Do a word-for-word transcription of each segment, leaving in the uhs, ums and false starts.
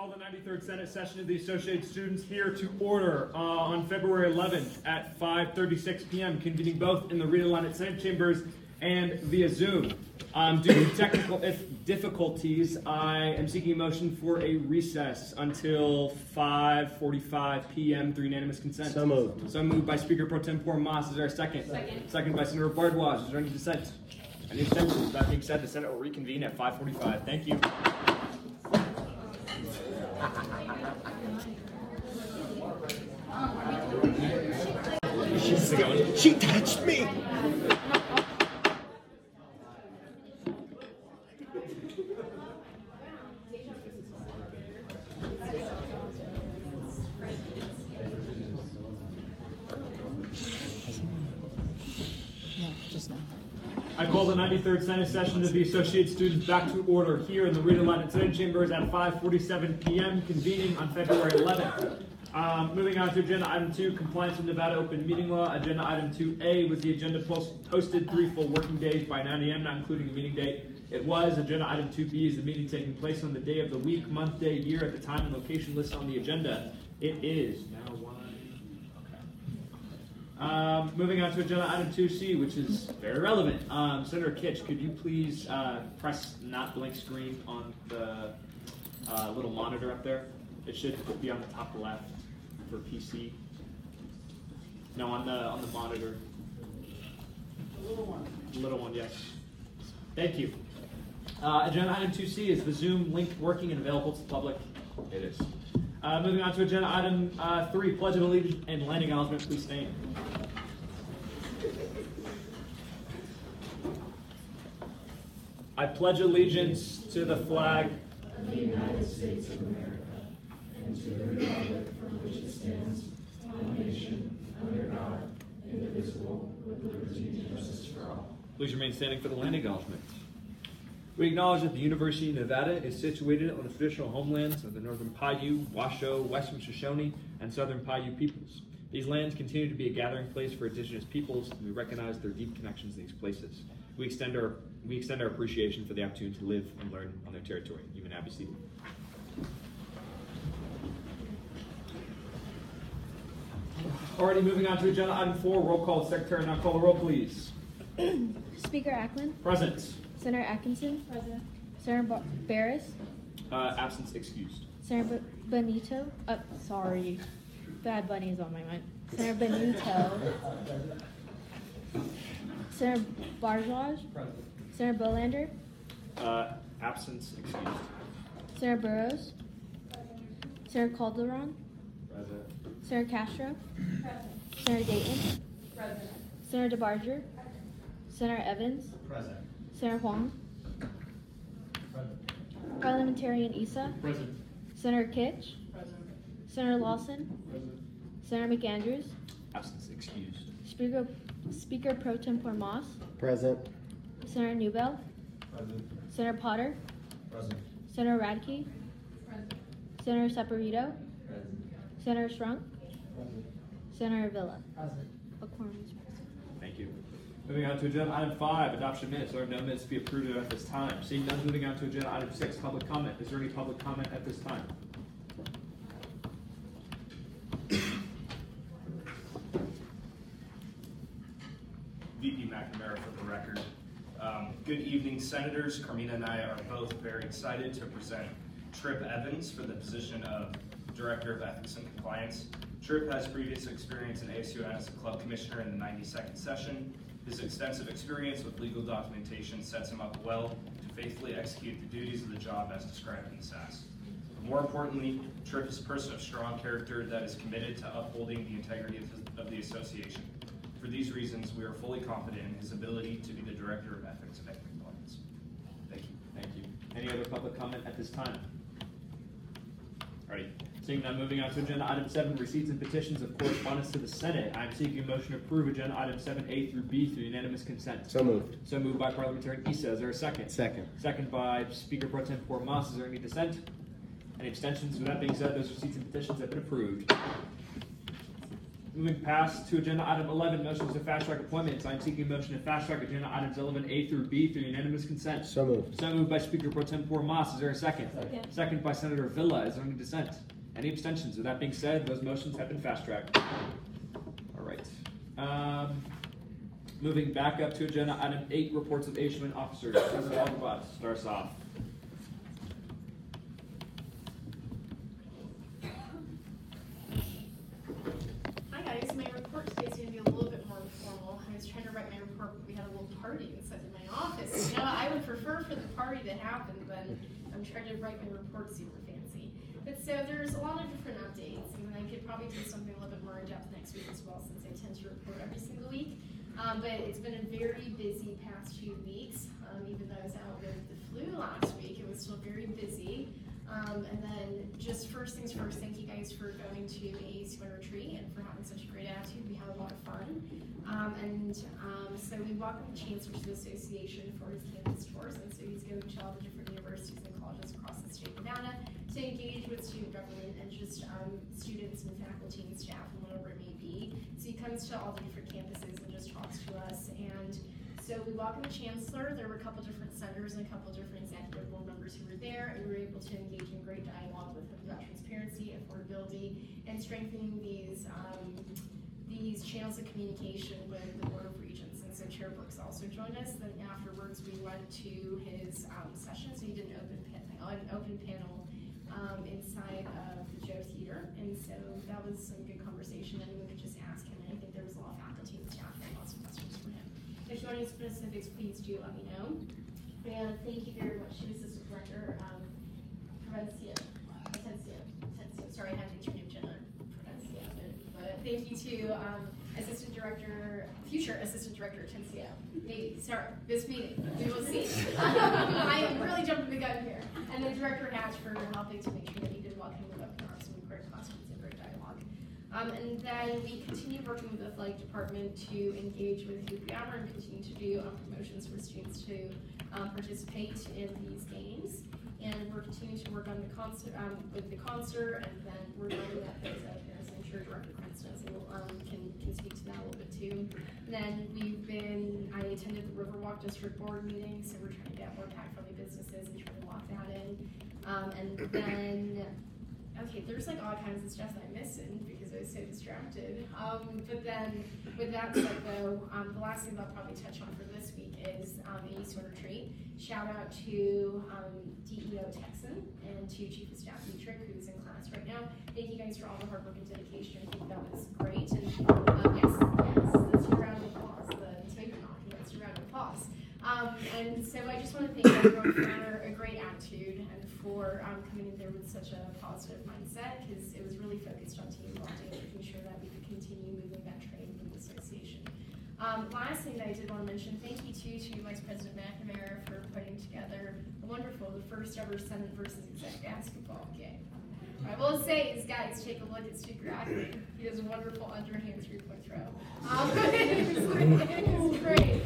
call the ninety-third Senate session of the Associated Students here to order uh, on February eleventh at five thirty-six p m, convening both in the Rita Leonard Senate chambers and via Zoom. Um, due to technical difficulties, I am seeking a motion for a recess until five forty-five p m through unanimous consent. So moved. So moved by Speaker Pro Tempore Moss. Is there a second? Second. Second by Senator Bardwaj. Is there any dissent? Any abstentions? That being said, the Senate will reconvene at five forty-five. Thank you. She touched me. I call the ninety-third Senate session of the Associated Students back to order here in the Rita Leonard Senate chambers at five forty-seven p m, convening on February eleventh. Um, moving on to agenda item two, compliance with Nevada open meeting law. Agenda item two A was the agenda post posted three full working days by nine a m, not including the meeting date. It was. Agenda item two B is the meeting taking place on the day of the week, month, day, year at the time and location listed on the agenda. It is now one. Um, moving on to agenda item two C, which is very relevant. Um, Senator Kitch, could you please uh, press not blank screen on the uh, little monitor up there? It should be on the top left for P C. No, on the on the monitor. The little one. The little one, yes. Thank you. Uh, agenda item two C is the Zoom link working and available to the public. It is. Uh, moving on to agenda item uh, three, Pledge of Allegiance and land acknowledgement. Please stand. I pledge allegiance to the flag of the United States of America and to the republic for which it stands, one nation, under God, indivisible, with liberty and justice for all. Please remain standing for the land acknowledgement. We acknowledge that the University of Nevada is situated on the traditional homelands of the Northern Paiute, Washoe, Western Shoshone, and Southern Paiute peoples. These lands continue to be a gathering place for indigenous peoples, and we recognize their deep connections to these places. We extend our we extend our appreciation for the opportunity to live and learn on their territory. You may now be seated. Alrighty, moving on to agenda item four, roll call. Secretary, now call the roll, please. Speaker Ackland. Present. Senator Atkinson. Present. Senator Bar- Barris. Uh, absence excused. Senator B- Benito. Uh, sorry. Bad Bunny is on my mind. Senator Benito. Senator Bardwaj. Present. Senator Bolander. Uh, absence excused. Senator Burrows. Senator Calderon. Present. Senator Castro. Present. Senator Dayton. Present. Senator DeBarger. Senator Evans. Present. Senator Huang. Present. Parliamentarian Issa. Present. Senator Kitch. Present. Senator Lawson. Present. Senator McAndrews. Absence excused. Speaker, Speaker Pro Tempore Moss. Present. Senator Newbell. Present. Senator Potter. Present. Senator Radke. Present. Senator Saporito. Present. Senator Shrunk. Present. Senator Villa. Present. A quorum is present. Thank you. Moving on to agenda item five, adoption of minutes. There are no minutes to be approved at this time. Seeing none, moving on to agenda item six, public comment. Is there any public comment at this time? V P McNamara for the record. Um, good evening, Senators. Carmina and I are both very excited to present Tripp Evans for the position of Director of Ethics and Compliance. Tripp has previous experience in A S U N as a club commissioner in the ninety-second session. His extensive experience with legal documentation sets him up well to faithfully execute the duties of the job as described in this ask. But more importantly, Tripp is a person of strong character that is committed to upholding the integrity of, his, of the association. For these reasons, we are fully confident in his ability to be the Director of Ethics and Compliance. Thank you. Thank you. Any other public comment at this time? Alrighty. Seeing none, moving on to agenda item seven, receipts and petitions of correspondence to the Senate. I'm seeking a motion to approve agenda item seven A through B through unanimous consent. So moved. So moved by Parliamentarian Issa. Is there a second? Second. Second by Speaker Pro Tempore Moss. Is there any dissent? Any abstentions? With that being said, those receipts and petitions have been approved. Moving past to agenda item eleven, motions to fast track appointments. I'm seeking a motion to fast track agenda items eleven A through B through unanimous consent. So moved. So moved by Speaker Pro Tempore Moss. Is there a second? Second. Second by Senator Villa. Is there any dissent? Any abstentions? With that being said, those motions have been fast tracked. All right. Um, moving back up to agenda item eight, reports of issuing officers. President Algebot starts off. Hi guys, my report today is going to be a little bit more informal. I was trying to write my report, but we had a little party inside of my office. You know, I would prefer for the party to happen, but I'm trying to write my report super fancy. But so there's a lot of different updates, and I could probably do something a little bit more in depth next week as well, since I tend to report every single week. Um, but it's been a very busy past few weeks. Um, even though I was out with the flu last week, it was still very busy. Um, and then just first things first, thank you guys for going to A C Winter Retreat and for having such a great attitude. We had a lot of fun. Um, and um, so we welcomed the Chancellor to the Association for his campus tours, and so he's going to all the different universities and colleges across the state of Nevada to engage with student government and just um, students and faculty and staff and whatever it may be. So he comes to all the different campuses and just talks to us. And so we welcomed the Chancellor. There were a couple different senators and a couple different executive board members who were there, and we were able to engage in great dialogue with them about transparency, affordability, and strengthening these um, these channels of communication with the Board of Regents. And so Chair Brooks also joined us. Then afterwards, we went to his um, session. So he did an open panel, an open panel um, inside of the Joe Theater, and so that was some good conversation. Anyone could just ask him, and I think there was a lot of faculty and staff and lots of questions for him. If you want any specifics, please do let me know. And thank you very much to Assistant Director um, Provencia. Atencio. Atencio. Sorry, I had to get your name Jenna. Provencia. But thank you to um, Assistant Director, future Assistant Director Atencio. Maybe. Sorry, this meeting. We will see. I am really jumping the gun here. And then Director Hatch for helping to make sure that he did welcome the webinars and great questions and great dialogue. Um, and then we continue working with the athletic department to engage with Hoop Yammer and continue to do um, promotions for students to um, participate in these games. And we're continuing to work on the concert, um, with the concert, and then we're learning that those out there. So I'm sure Director Princeton will, um, can, can speak to that a little bit too. And then we've been, I attended the Riverwalk District Board meeting, so we're trying to get more pack-friendly businesses and trying to lock that in. Um, and then, okay, there's like all kinds of stuff that I'm missing because I was so distracted. Um, but then, with that said though, um, the last thing that I'll probably touch on for this week is um, A C Winter Retreat. Shout out to um, D E O Texan and to Chief of Staff Dietrich, who's in class right now. Thank you guys for all the hard work and dedication. I think that was great. And um, yes, yes, that's your round of applause. The table knocking, that's your round of applause. Um, and so I just want to thank everyone for a great attitude and for um, coming in there with such a positive mindset, because it was really focused on team bonding and making sure that we could continue moving that train from the association. Um, last thing that I did want to mention, thank you too to Vice President McNamara for putting together a wonderful, the first ever Senate versus Exec basketball game. I will say is, guys, take a look at Stu Grackley. He does a wonderful underhand three-point throw. Um, it, was, it was great.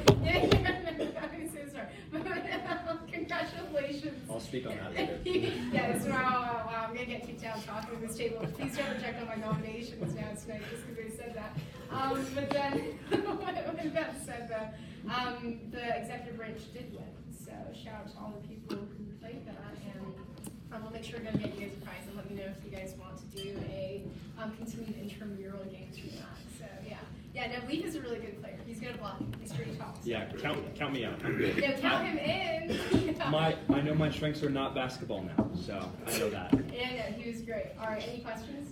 I'm so sorry. But, congratulations. I'll speak on that later. Yes, wow, wow, wow. I'm going to get kicked out talking at this table. Please don't reject all my nominations now tonight just because I said that. Um, but then, with that said, though, um, the executive branch did win. So shout out to all the people who played that. And um, we'll make sure we're going to get you guys a prize and let me know if you guys want to do a um, continued intramural games from that. So, yeah. Yeah, no, Leaf is a really good player. He's good at blocking. He's pretty tall. Yeah, count count me out. I'm good. No, count him in. My I know my strengths are not basketball now, so I know that. Yeah, no, he was great. All right, any questions?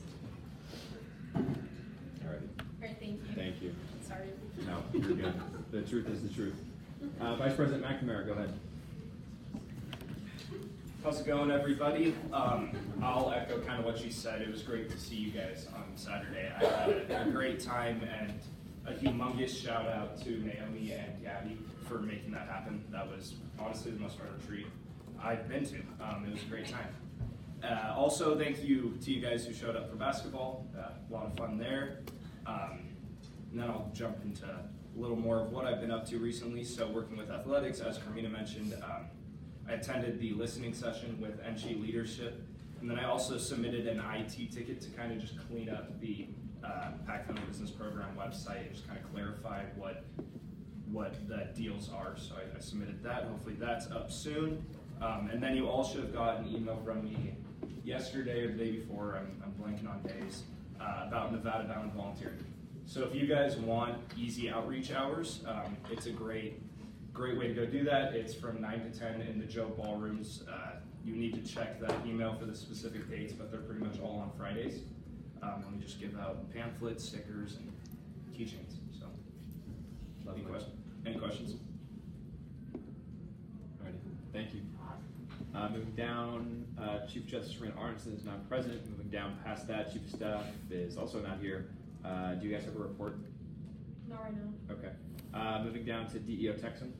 All right. All right, thank you. Thank you. Sorry. No, you're good. The truth is the truth. Uh, Vice President McNamara, go ahead. How's it going, everybody? Um, I'll echo kind of what you said. It was great to see you guys on Saturday. I had a great time, and a humongous shout out to Naomi and Gabby for making that happen. That was honestly the most fun retreat I've been to. Um, it was a great time. Uh, also, thank you to you guys who showed up for basketball. Uh, a lot of fun there. Um, and then I'll jump into a little more of what I've been up to recently. So working with athletics, as Carmina mentioned, um, I attended the listening session with N G leadership, and then I also submitted an I T ticket to kind of just clean up the uh, Packville Business Program website and just kind of clarify what what the deals are. So I, I submitted that. Hopefully that's up soon. Um, and then you all should have got an email from me yesterday or the day before. I'm, I'm blanking on days uh, about Nevada Bound volunteering. So if you guys want easy outreach hours, um, it's a great great way to go do that. It's from nine to ten in the Joe Ballrooms. Uh, you need to check that email for the specific dates, but they're pretty much all on Fridays. Um, and we just give out pamphlets, stickers, and keychains. So, any, question, any questions? Alrighty, thank you. Uh, moving down, uh, Chief Justice Rand Arneson is not present. Moving down past that, Chief of Staff is also not here. Uh, do you guys have a report? Not right now. Okay. Uh, moving down to D E O Texan.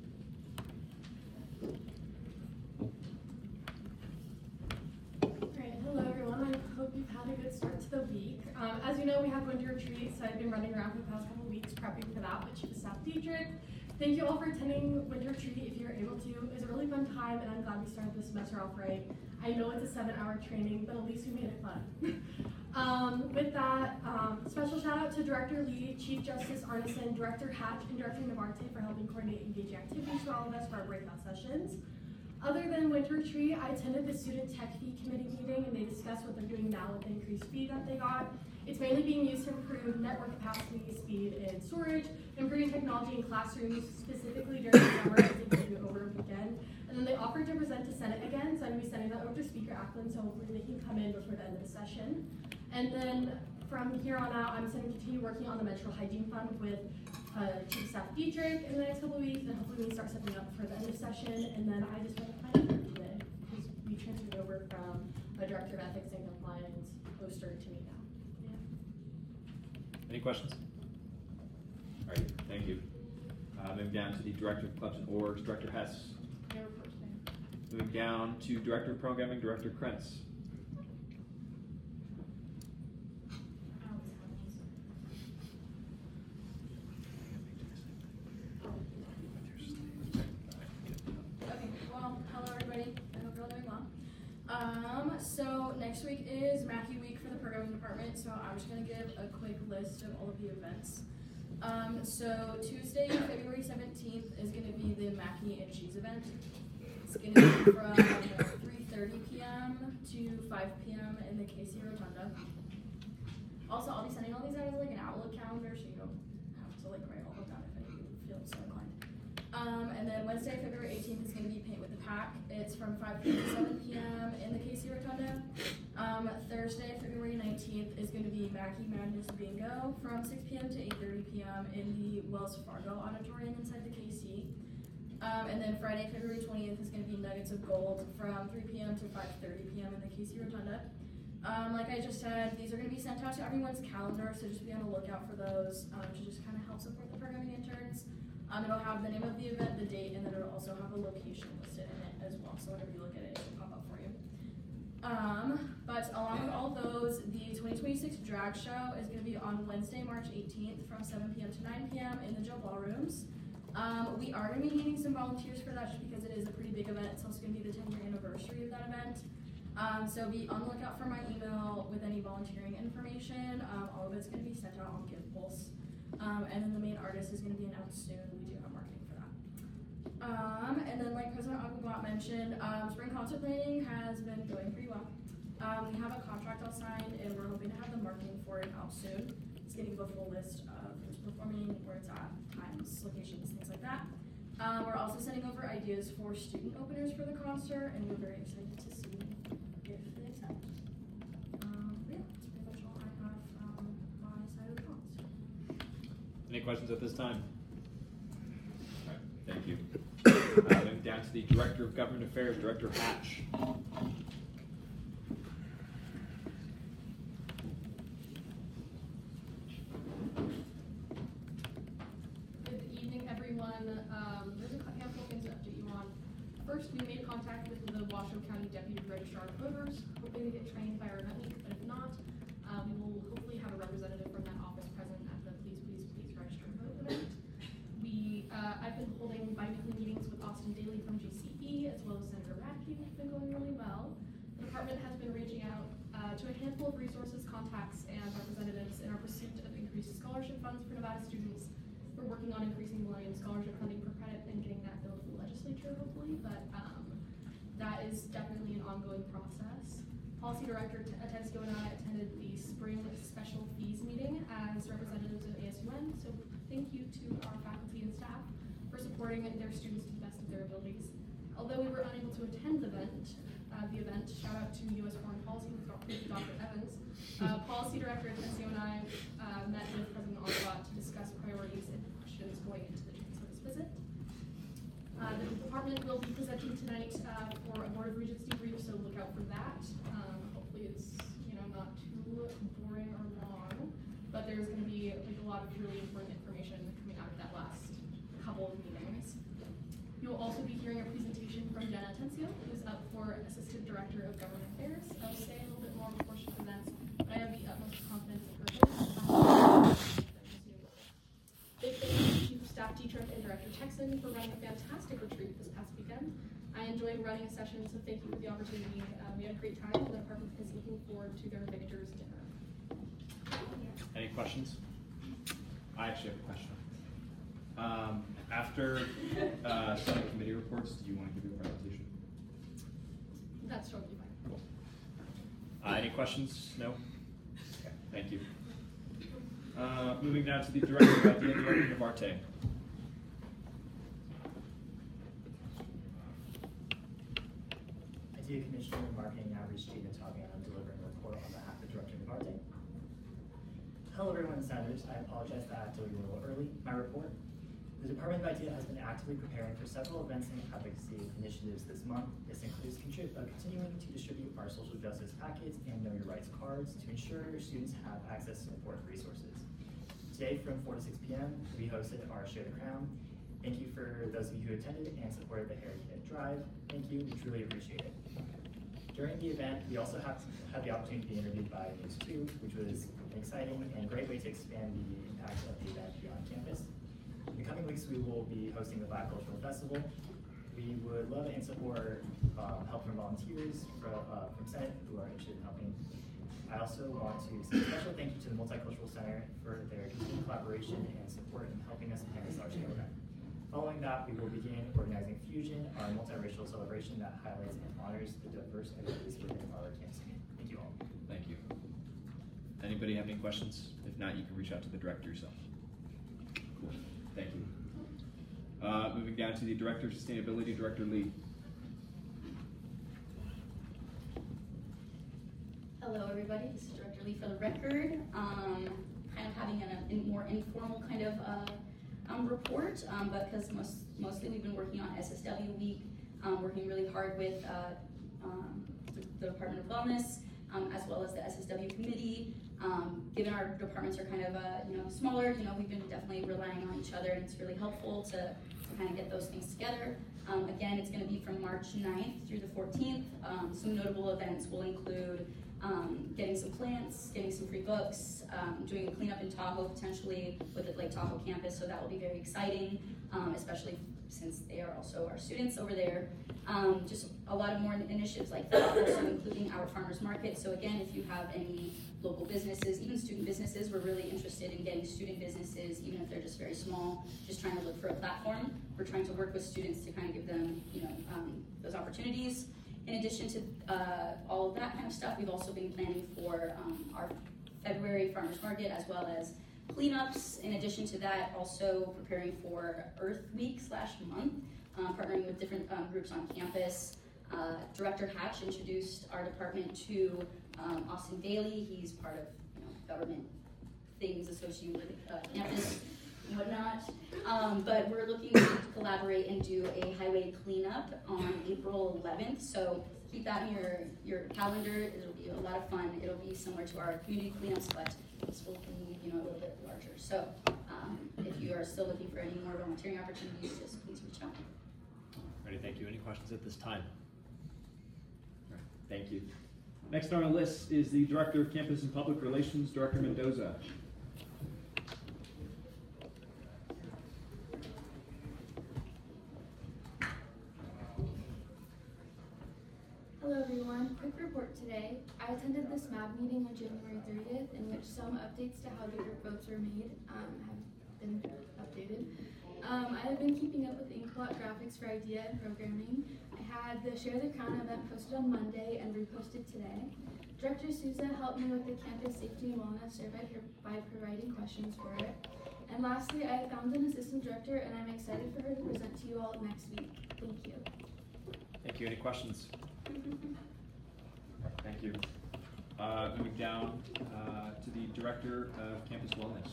Great. Hello, everyone. I hope you've had a good start to the week. Um, as you know, we have winter retreats. I've been running around for the past couple weeks prepping for that with Chief of Staff Dietrich. Thank you all for attending winter retreat if you're able to. It was a really fun time, and I'm glad we started this semester off right. I know it's a seven-hour training, but at least we made it fun. um, with that, um, special shout out to Director Lee, Chief Justice Arneson, Director Hatch, and Director Navarte for helping coordinate engaging activities for all of us for our breakout sessions. Other than winter retreat, I attended the Student Tech Fee Committee meeting, and they discussed what they're doing now with the increased fee that they got. It's mainly being used to improve network capacity, speed, and storage, improving technology in classrooms, specifically during the summer, as they can do it over a weekend. And then they offered to present to Senate again, so I'm going to be sending that over to Speaker Ackland, so hopefully they can come in before the end of the session. And then from here on out, I'm going to continue working on the menstrual hygiene fund with uh, Chief of Staff Dietrich in the next couple of weeks, and hopefully we can start setting up for the end of session. And then I just want to find out today, because we transferred over from a Director of Ethics and Compliance poster to me now. Any questions? All right, thank you. Uh, moving down to the Director of Clubs and Orgs, Director Hess. No reports, ma'am. Moving down to Director of Programming, Director Krentz. Okay, well, hello everybody. I hope you're all doing well. Um, so next week is Mackey Week for the programming department, so I'm just going to give a quick list of all of the events. Um, so Tuesday, February seventeenth is going to be the Mackey and Cheese event. It's going to be from three thirty p m to five p m in the K C Rotunda. Also, I'll be sending all these out as like an Outlook calendar, so you don't have to like write all of that if you feel so inclined. Um, and then Wednesday, February eighteenth is going to be Paint with the Pack. It's from five p m to seven p m in the K C Rotunda. Um, Thursday, February nineteenth is going to be Mackey Madness Bingo from six p m to eight thirty p m in the Wells Fargo Auditorium inside the K C. Um, and then Friday, February twentieth is going to be Nuggets of Gold from three p m to five thirty p m in the K C Rotunda. Um, like I just said, these are going to be sent out to everyone's calendar, so just be on the lookout for those um, to just kind of help support the programming interns. Um, it'll have the name of the event, the date, and then it'll also have a location listed in it as well, so whenever you look at it, it'll pop up for you. Um, but along with all those, the twenty twenty-six drag show is going to be on Wednesday, March eighteenth from seven p m to nine p m in the Joe Ballrooms. Um, we are going to be needing some volunteers for that just because it is a pretty big event. It's also going to be the ten year anniversary of that event. Um, so be on the lookout for my email with any volunteering information. Um, all of it's going to be sent out on GivePulse. Um, and then the main artist is going to be announced soon. We do have marketing for that. Um, and then like President Agbabat mentioned, um, spring concert planning has been going pretty well. Um, we have a contract all signed and we're hoping to have the marketing for it out soon. It's getting the full list of who's performing, where it's at, times, locations, things like that. Um, we're also sending over ideas for student openers for the concert, and we're very excited to see if they accept. Um, yeah, that's pretty much all I have from my side of the concert. Any questions at this time? All right, thank you. Uh, moving down to the Director of Government Affairs, Director Hatch. Good evening, everyone. Um, there's a handful of things to update you on. First, we made contact with the Washoe County Deputy Registrar of Voters, hoping to get trained by our event week, but if not, uh, we will hopefully have a representative from that office present at the Please, Please, Please Register and Vote event. We, uh, I've been holding bi-weekly meetings with Austin Daly from G C E, as well as Senator Radke, which have been going really well. The department has been reaching out uh, to a handful of resources, contacts, and representatives in our pursuit of increased scholarship funds for Nevada students. We're working on increasing Millennium Scholarship funding for credit and getting that bill to the legislature, hopefully, but um, that is definitely an ongoing process. Policy Director Atencio and I attended the spring special fees meeting as representatives of A S U N, so thank you to our faculty and staff for supporting their students to the best of their abilities. Although we were unable to attend the event, uh, the event, shout out to U S Foreign Policy with Doctor Evans, uh, Policy Director Atencio and I uh, met with President Ottawa to discuss priorities and questions going into the Joint Service visit. Uh, the department will be presenting tonight uh, for a Board of Regents debrief, so look out for that. Um, hopefully it's you know not too boring or long, but there's going to be like a lot of really important information coming out of that last couple of meetings. You will also be hearing a presentation from Jenna Atencio, who's up for Assistant Director of Government Affairs. I'll say a little bit more before she presents, but I have the utmost confidence in her ability. Big thank you to Chief of Staff Dietrich and Director Texan for running a fantastic retreat this past weekend. I enjoyed running a session, so thank you for the opportunity. Uh, we had a great time, and the department is looking forward to their Victor's dinner. Any questions? I actually have a question. Um, after uh, Senate committee reports, do you want to give your presentation? That's totally fine. Cool. Uh, any questions? No? Okay, thank you. Uh, moving now to the Director of the Director of Arte. I do Commissioner of Marketing Outreach Stephen talking and I'm delivering a report on behalf of the Director of Arte. Hello everyone, Senators. I apologize that I have to leave a little early. My report. The Department of I T has been actively preparing for several events and advocacy initiatives this month. This includes uh, continuing to distribute our social justice packets and Know Your Rights cards to ensure your students have access to important resources. Today from four to six p m, we hosted our Share the Crown. Thank you for those of you who attended and supported the Heritage Drive. Thank you, we truly appreciate it. During the event, we also have had the opportunity to be interviewed by News two, which was an exciting and great way to expand the impact of the event beyond campus. In the coming weeks, we will be hosting the Black Cultural Festival. We would love and support um, help from volunteers from, uh, from Senate who are interested in helping. I also want to say a special thank you to the Multicultural Center for their continued collaboration and support in helping us attend this large-scale event. Following that, we will begin organizing Fusion, our multiracial celebration that highlights and honors the diverse identities within our campus community. Thank you all. Thank you. Anybody have any questions? If not, you can reach out to the director yourself. Cool. Thank you. Uh, moving down to the Director of Sustainability, Director Lee. Hello, everybody. This is Director Lee for the record. Um, kind of having a, a more informal kind of uh, um, report, um, but because most, mostly we've been working on S S W Week, um, working really hard with uh, um, the, the Department of Wellness, um, as well as the S S W Committee. Um, given our departments are kind of uh, you know smaller, you know we've been definitely relying on each other, and it's really helpful to, to kind of get those things together. Um, again, it's going to be from March ninth through the fourteenth. Um, some notable events will include um, getting some plants, getting some free books, um, doing a cleanup in Tahoe potentially with the Lake Tahoe campus, so that will be very exciting, um, especially since they are also our students over there. Um, just a lot of more initiatives like that, also including our farmers market. So again, if you have any local businesses, even student businesses, we're really interested in getting student businesses, even if they're just very small, just trying to look for a platform. We're trying to work with students to kind of give them, you know, um, those opportunities. In addition to uh, all of that kind of stuff, we've also been planning for um, our February farmers market as well as cleanups. In addition to that, also preparing for Earth Week slash month, um, partnering with different um, groups on campus. Uh, Director Hatch introduced our department to um, Austin Daly. He's part of you know, government things associated with uh, campus and whatnot. Um, but we're looking to collaborate and do a highway cleanup on April eleventh. So keep that in your, your calendar. It'll be a lot of fun. It'll be similar to our community cleanups, but this will be you know a little bit larger. So um, if you are still looking for any more volunteering opportunities, just please reach out. Ready, thank you. Any questions at this time? All right, thank you. Next on our list is the Director of Campus and Public Relations, Director Mendoza. Hello Hello everyone, quick report today. I attended this M A B meeting on January thirtieth in which some updates to how the group votes were made um, have been updated. Um, I have been keeping up with Inkblot graphics for idea and programming. I had the Share the Crown event posted on Monday and reposted today. Director Souza helped me with the campus safety and wellness survey by providing questions for it. And lastly, I found an assistant director and I'm excited for her to present to you all next week. Thank you. Thank you. Any questions? Thank you. Uh, moving down uh, to the Director of Campus Wellness.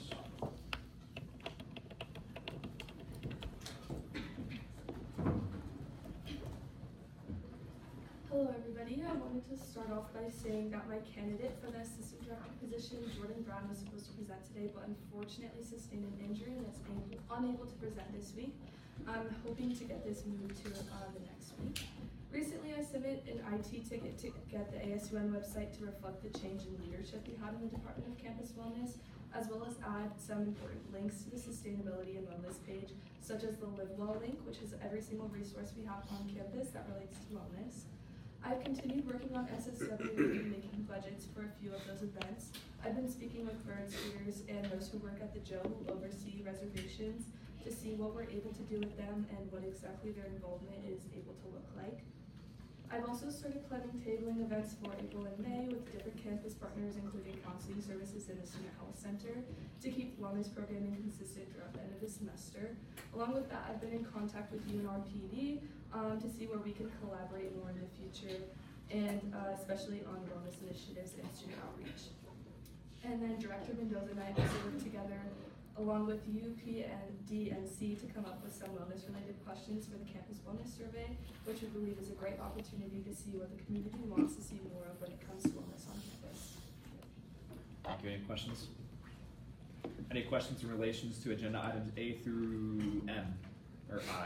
Hello everybody, I wanted to start off by saying that my candidate for the assistant director position, Jordan Brown, was supposed to present today, but unfortunately sustained an injury and is unable to present this week. I'm hoping to get this moved to uh, the next week. Recently, I submitted an I T ticket to get the A S U N website to reflect the change in leadership we had in the Department of Campus Wellness, as well as add some important links to the sustainability and wellness page, such as the Live Well link, which is every single resource we have on campus that relates to wellness. I've continued working on S S W and making budgets for a few of those events. I've been speaking with bird feeders and those who work at the Joe who oversee reservations to see what we're able to do with them and what exactly their involvement is able to look like. I've also started planning tabling events for April and May with different campus partners, including counseling services and the Student Health Center, to keep wellness programming consistent throughout the end of the semester. Along with that, I've been in contact with U N R P D um, to see where we can collaborate more in the future, and uh, especially on wellness initiatives and student outreach. And then Director Mendoza and I also worked together along with U P and D and C to come up with some wellness related questions for the campus wellness survey, which we believe is a great opportunity to see what the community wants to see more of when it comes to wellness on campus. Thank you. Any questions? Any questions in relation to agenda items A through M, or I,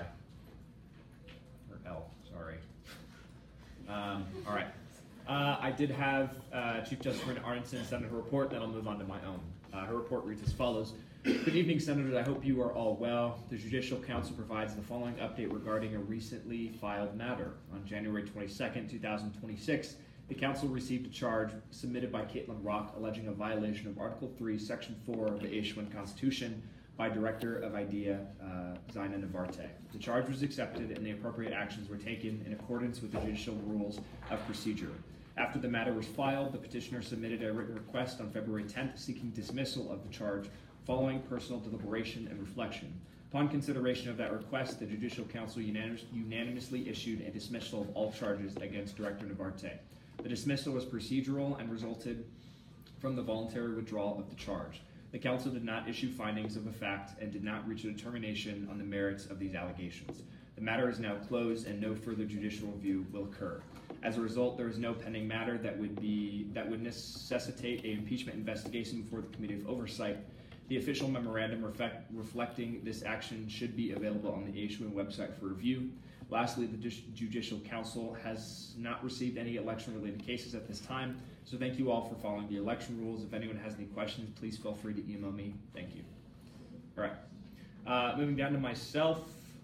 or L, sorry. Um, all right. Uh, I did have uh, Chief Justice Marina Arnson send her report, then I'll move on to my own. Uh, her report reads as follows. Good evening, Senators. I hope you are all well. The Judicial Council provides the following update regarding a recently filed matter. On January twenty-second, two thousand twenty-six, the Council received a charge submitted by Caitlin Rock alleging a violation of Article three, Section four of the A S U N Constitution by Director of IDEA, uh, Zaina Navarte. The charge was accepted and the appropriate actions were taken in accordance with the judicial rules of procedure. After the matter was filed, the petitioner submitted a written request on February tenth seeking dismissal of the charge following personal deliberation and reflection. Upon consideration of that request, the Judicial Council unanimous, unanimously issued a dismissal of all charges against Director Navarte. The dismissal was procedural and resulted from the voluntary withdrawal of the charge. The Council did not issue findings of a fact and did not reach a determination on the merits of these allegations. The matter is now closed and no further judicial review will occur. As a result, there is no pending matter that would be that would necessitate an impeachment investigation before the Committee of Oversight. The official memorandum reflect, reflecting this action should be available on the A S U N website for review. Lastly, the Judicial Council has not received any election-related cases at this time, so thank you all for following the election rules. If anyone has any questions, please feel free to email me. Thank you. All right. Uh, moving down to myself.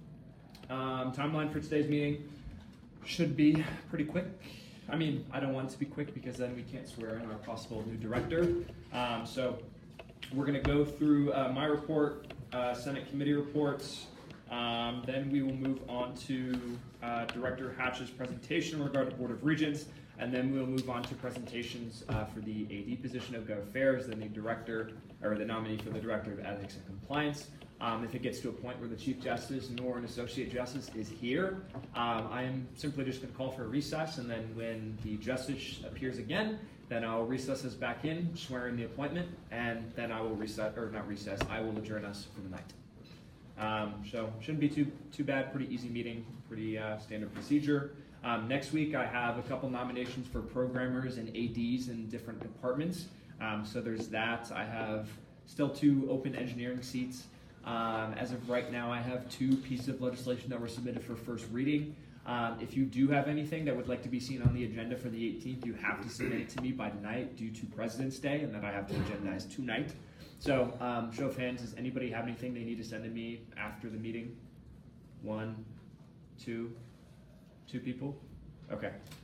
Um, timeline for today's meeting should be pretty quick. I mean, I don't want it to be quick because then we can't swear in our possible new director. Um, so we're going to go through uh, my report, uh, Senate committee reports. Um, then we will move on to uh, Director Hatch's presentation regarding the Board of Regents, and then we'll move on to presentations uh, for the A D position of Gov Affairs, then the director or the nominee for the Director of Ethics and Compliance. Um, if it gets to a point where the Chief Justice nor an Associate Justice is here, um, I am simply just going to call for a recess, and then when the Justice appears again, then I'll recess us back in, swear in the appointment, and then I will recess, or not recess, I will adjourn us for the night. Um, so shouldn't be too too bad. Pretty easy meeting. Pretty uh, standard procedure. Um, next week I have a couple nominations for programmers and A Ds in different departments. Um, so there's that. I have still two open engineering seats. Um, as of right now, I have two pieces of legislation that were submitted for first reading. Um, if you do have anything that would like to be seen on the agenda for the eighteenth, you have to submit it to me by tonight due to President's Day, and then I have to agendize tonight. So, um, show of hands, does anybody have anything they need to send to me after the meeting? One, two, two people? Okay.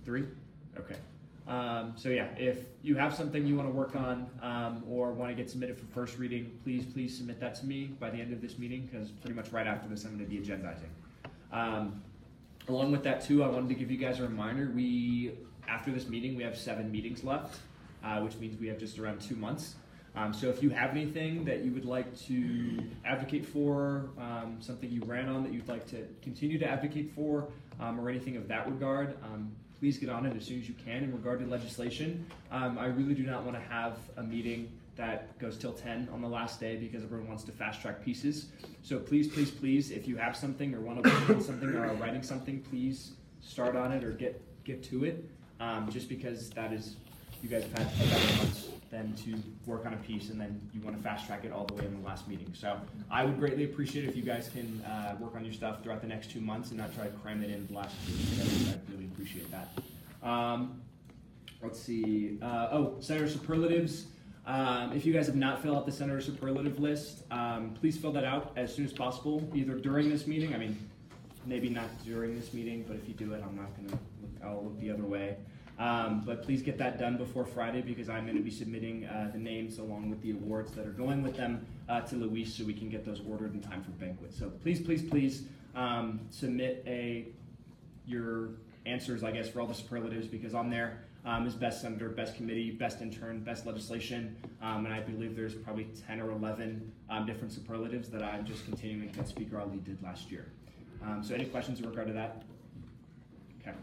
Three? Okay. Um, so yeah, if you have something you want to work on um, or want to get submitted for first reading, please, please submit that to me by the end of this meeting, because pretty much right after this I'm going to be agendizing. Um, along with that too, I wanted to give you guys a reminder. We, after this meeting, we have seven meetings left, uh, which means we have just around two months. Um, so if you have anything that you would like to advocate for, um, something you ran on that you'd like to continue to advocate for, um, or anything of that regard, um, please get on it as soon as you can. In regard to legislation, um, I really do not want to have a meeting that goes till ten on the last day because everyone wants to fast track pieces. So please, please, please, if you have something or want to work on something or are writing something, please start on it or get, get to it, um, just because that is, you guys have had eleven months then to work on a piece, and then you want to fast track it all the way in the last meeting. So I would greatly appreciate it if you guys can uh, work on your stuff throughout the next two months and not try to cram it in the last two weeks. I'd really appreciate that. Um, let's see. Uh, oh, Senator Superlatives. Um, if you guys have not filled out the Senator Superlative list, um, please fill that out as soon as possible, either during this meeting. I mean, maybe not during this meeting, but if you do it, I'm not going to look, I'll look the other way. Um, but please get that done before Friday, because I'm going to be submitting uh, the names along with the awards that are going with them uh, to Luis, so we can get those ordered in time for banquet. So please, please, please um, submit a your answers, I guess, for all the superlatives, because on there um, is best senator, best committee, best intern, best legislation, um, and I believe there's probably ten or eleven um, different superlatives that I'm just continuing that Speaker Ali did last year. Um, so any questions in regard to that? Okay.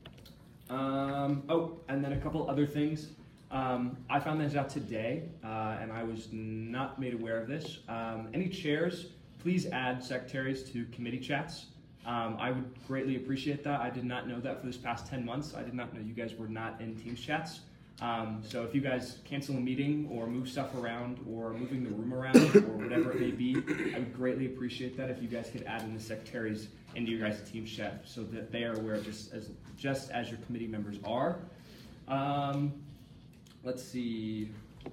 Um, oh, and then a couple other things. Um, I found this out today, uh, and I was not made aware of this. Um, any chairs, please add secretaries to committee chats. Um, I would greatly appreciate that. I did not know that for this past ten months. I did not know you guys were not in Teams chats. Um, so if you guys cancel a meeting or move stuff around or moving the room around or whatever it may be, I would greatly appreciate that if you guys could add in the secretaries into your guys' Teams chat so that they are aware just as just as your committee members are. Um, let's see.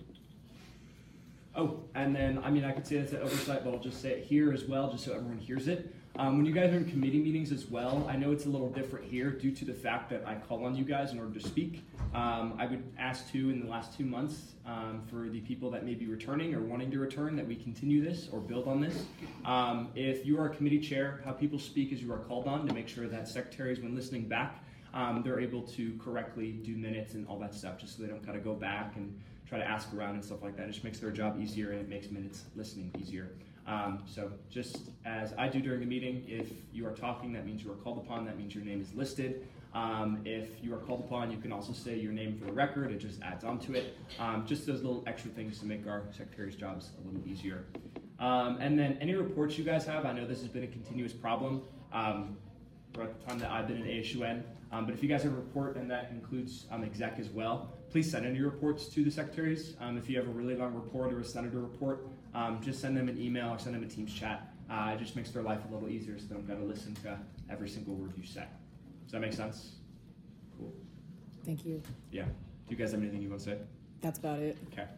Oh, and then, I mean, I could say that's an oversight, but I'll just say it here as well, just so everyone hears it. Um, when you guys are in committee meetings as well, I know it's a little different here due to the fact that I call on you guys in order to speak. Um, I would ask too in the last two months um, for the people that may be returning or wanting to return that we continue this or build on this. Um, if you are a committee chair, how people speak as you are called on to make sure that secretaries, when listening back, um, they're able to correctly do minutes and all that stuff, just so they don't kind of go back and try to ask around and stuff like that. It just makes their job easier and it makes minutes listening easier. Um, so just as I do during the meeting, if you are talking, that means you are called upon, that means your name is listed. Um, if you are called upon, you can also say your name for the record. It just adds on to it. Um, just those little extra things to make our secretary's jobs a little easier. Um, and then any reports you guys have, I know this has been a continuous problem um, throughout the time that I've been in A S U N. Um, but if you guys have a report, and that includes um, exec as well, please send in your reports to the secretaries. Um, if you have a really long report or a senator report, um, just send them an email or send them a Teams chat. Uh, it just makes their life a little easier so they don't got to listen to every single word you say. Does that make sense? Cool. Thank you. Yeah. Do you guys have anything you want to say? That's about it. Okay.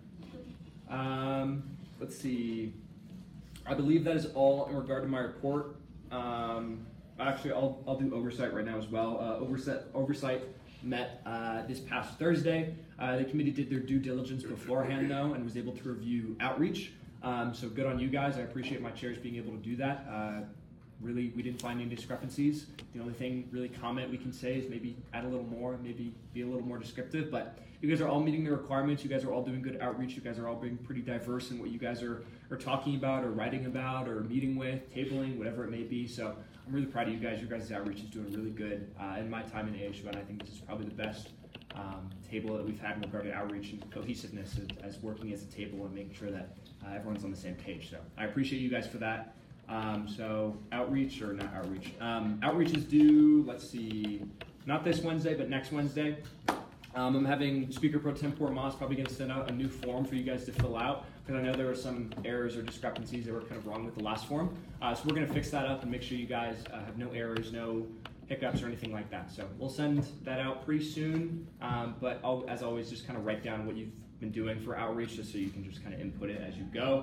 Um, let's see. I believe that is all in regard to my report. Um, actually, I'll, I'll do oversight right now as well. Uh, oversight, oversight met uh, this past Thursday. Uh, the committee did their due diligence beforehand, though, and was able to review outreach. Um, so good on you guys. I appreciate my chairs being able to do that. Uh, really, we didn't find any discrepancies. The only thing, really, comment we can say is maybe add a little more, maybe be a little more descriptive. But you guys are all meeting the requirements. You guys are all doing good outreach. You guys are all being pretty diverse in what you guys are, are talking about or writing about or meeting with, tabling, whatever it may be. So I'm really proud of you guys. Your guys' outreach is doing really good. Uh, in my time in A S U N, I think this is probably the best um, table that we've had in regard to outreach and cohesiveness as, as working as a table and making sure that uh, everyone's on the same page. So I appreciate you guys for that. Um, so outreach, or not outreach, um, outreach is due, let's see, not this Wednesday, but next Wednesday. Um, I'm having Speaker Pro Tempore Moss probably going to send out a new form for you guys to fill out, because I know there were some errors or discrepancies that were kind of wrong with the last form. Uh, so we're going to fix that up and make sure you guys uh, have no errors, no hiccups or anything like that. So we'll send that out pretty soon, um, but I'll, as always, just kind of write down what you've been doing for outreach just so you can just kind of input it as you go.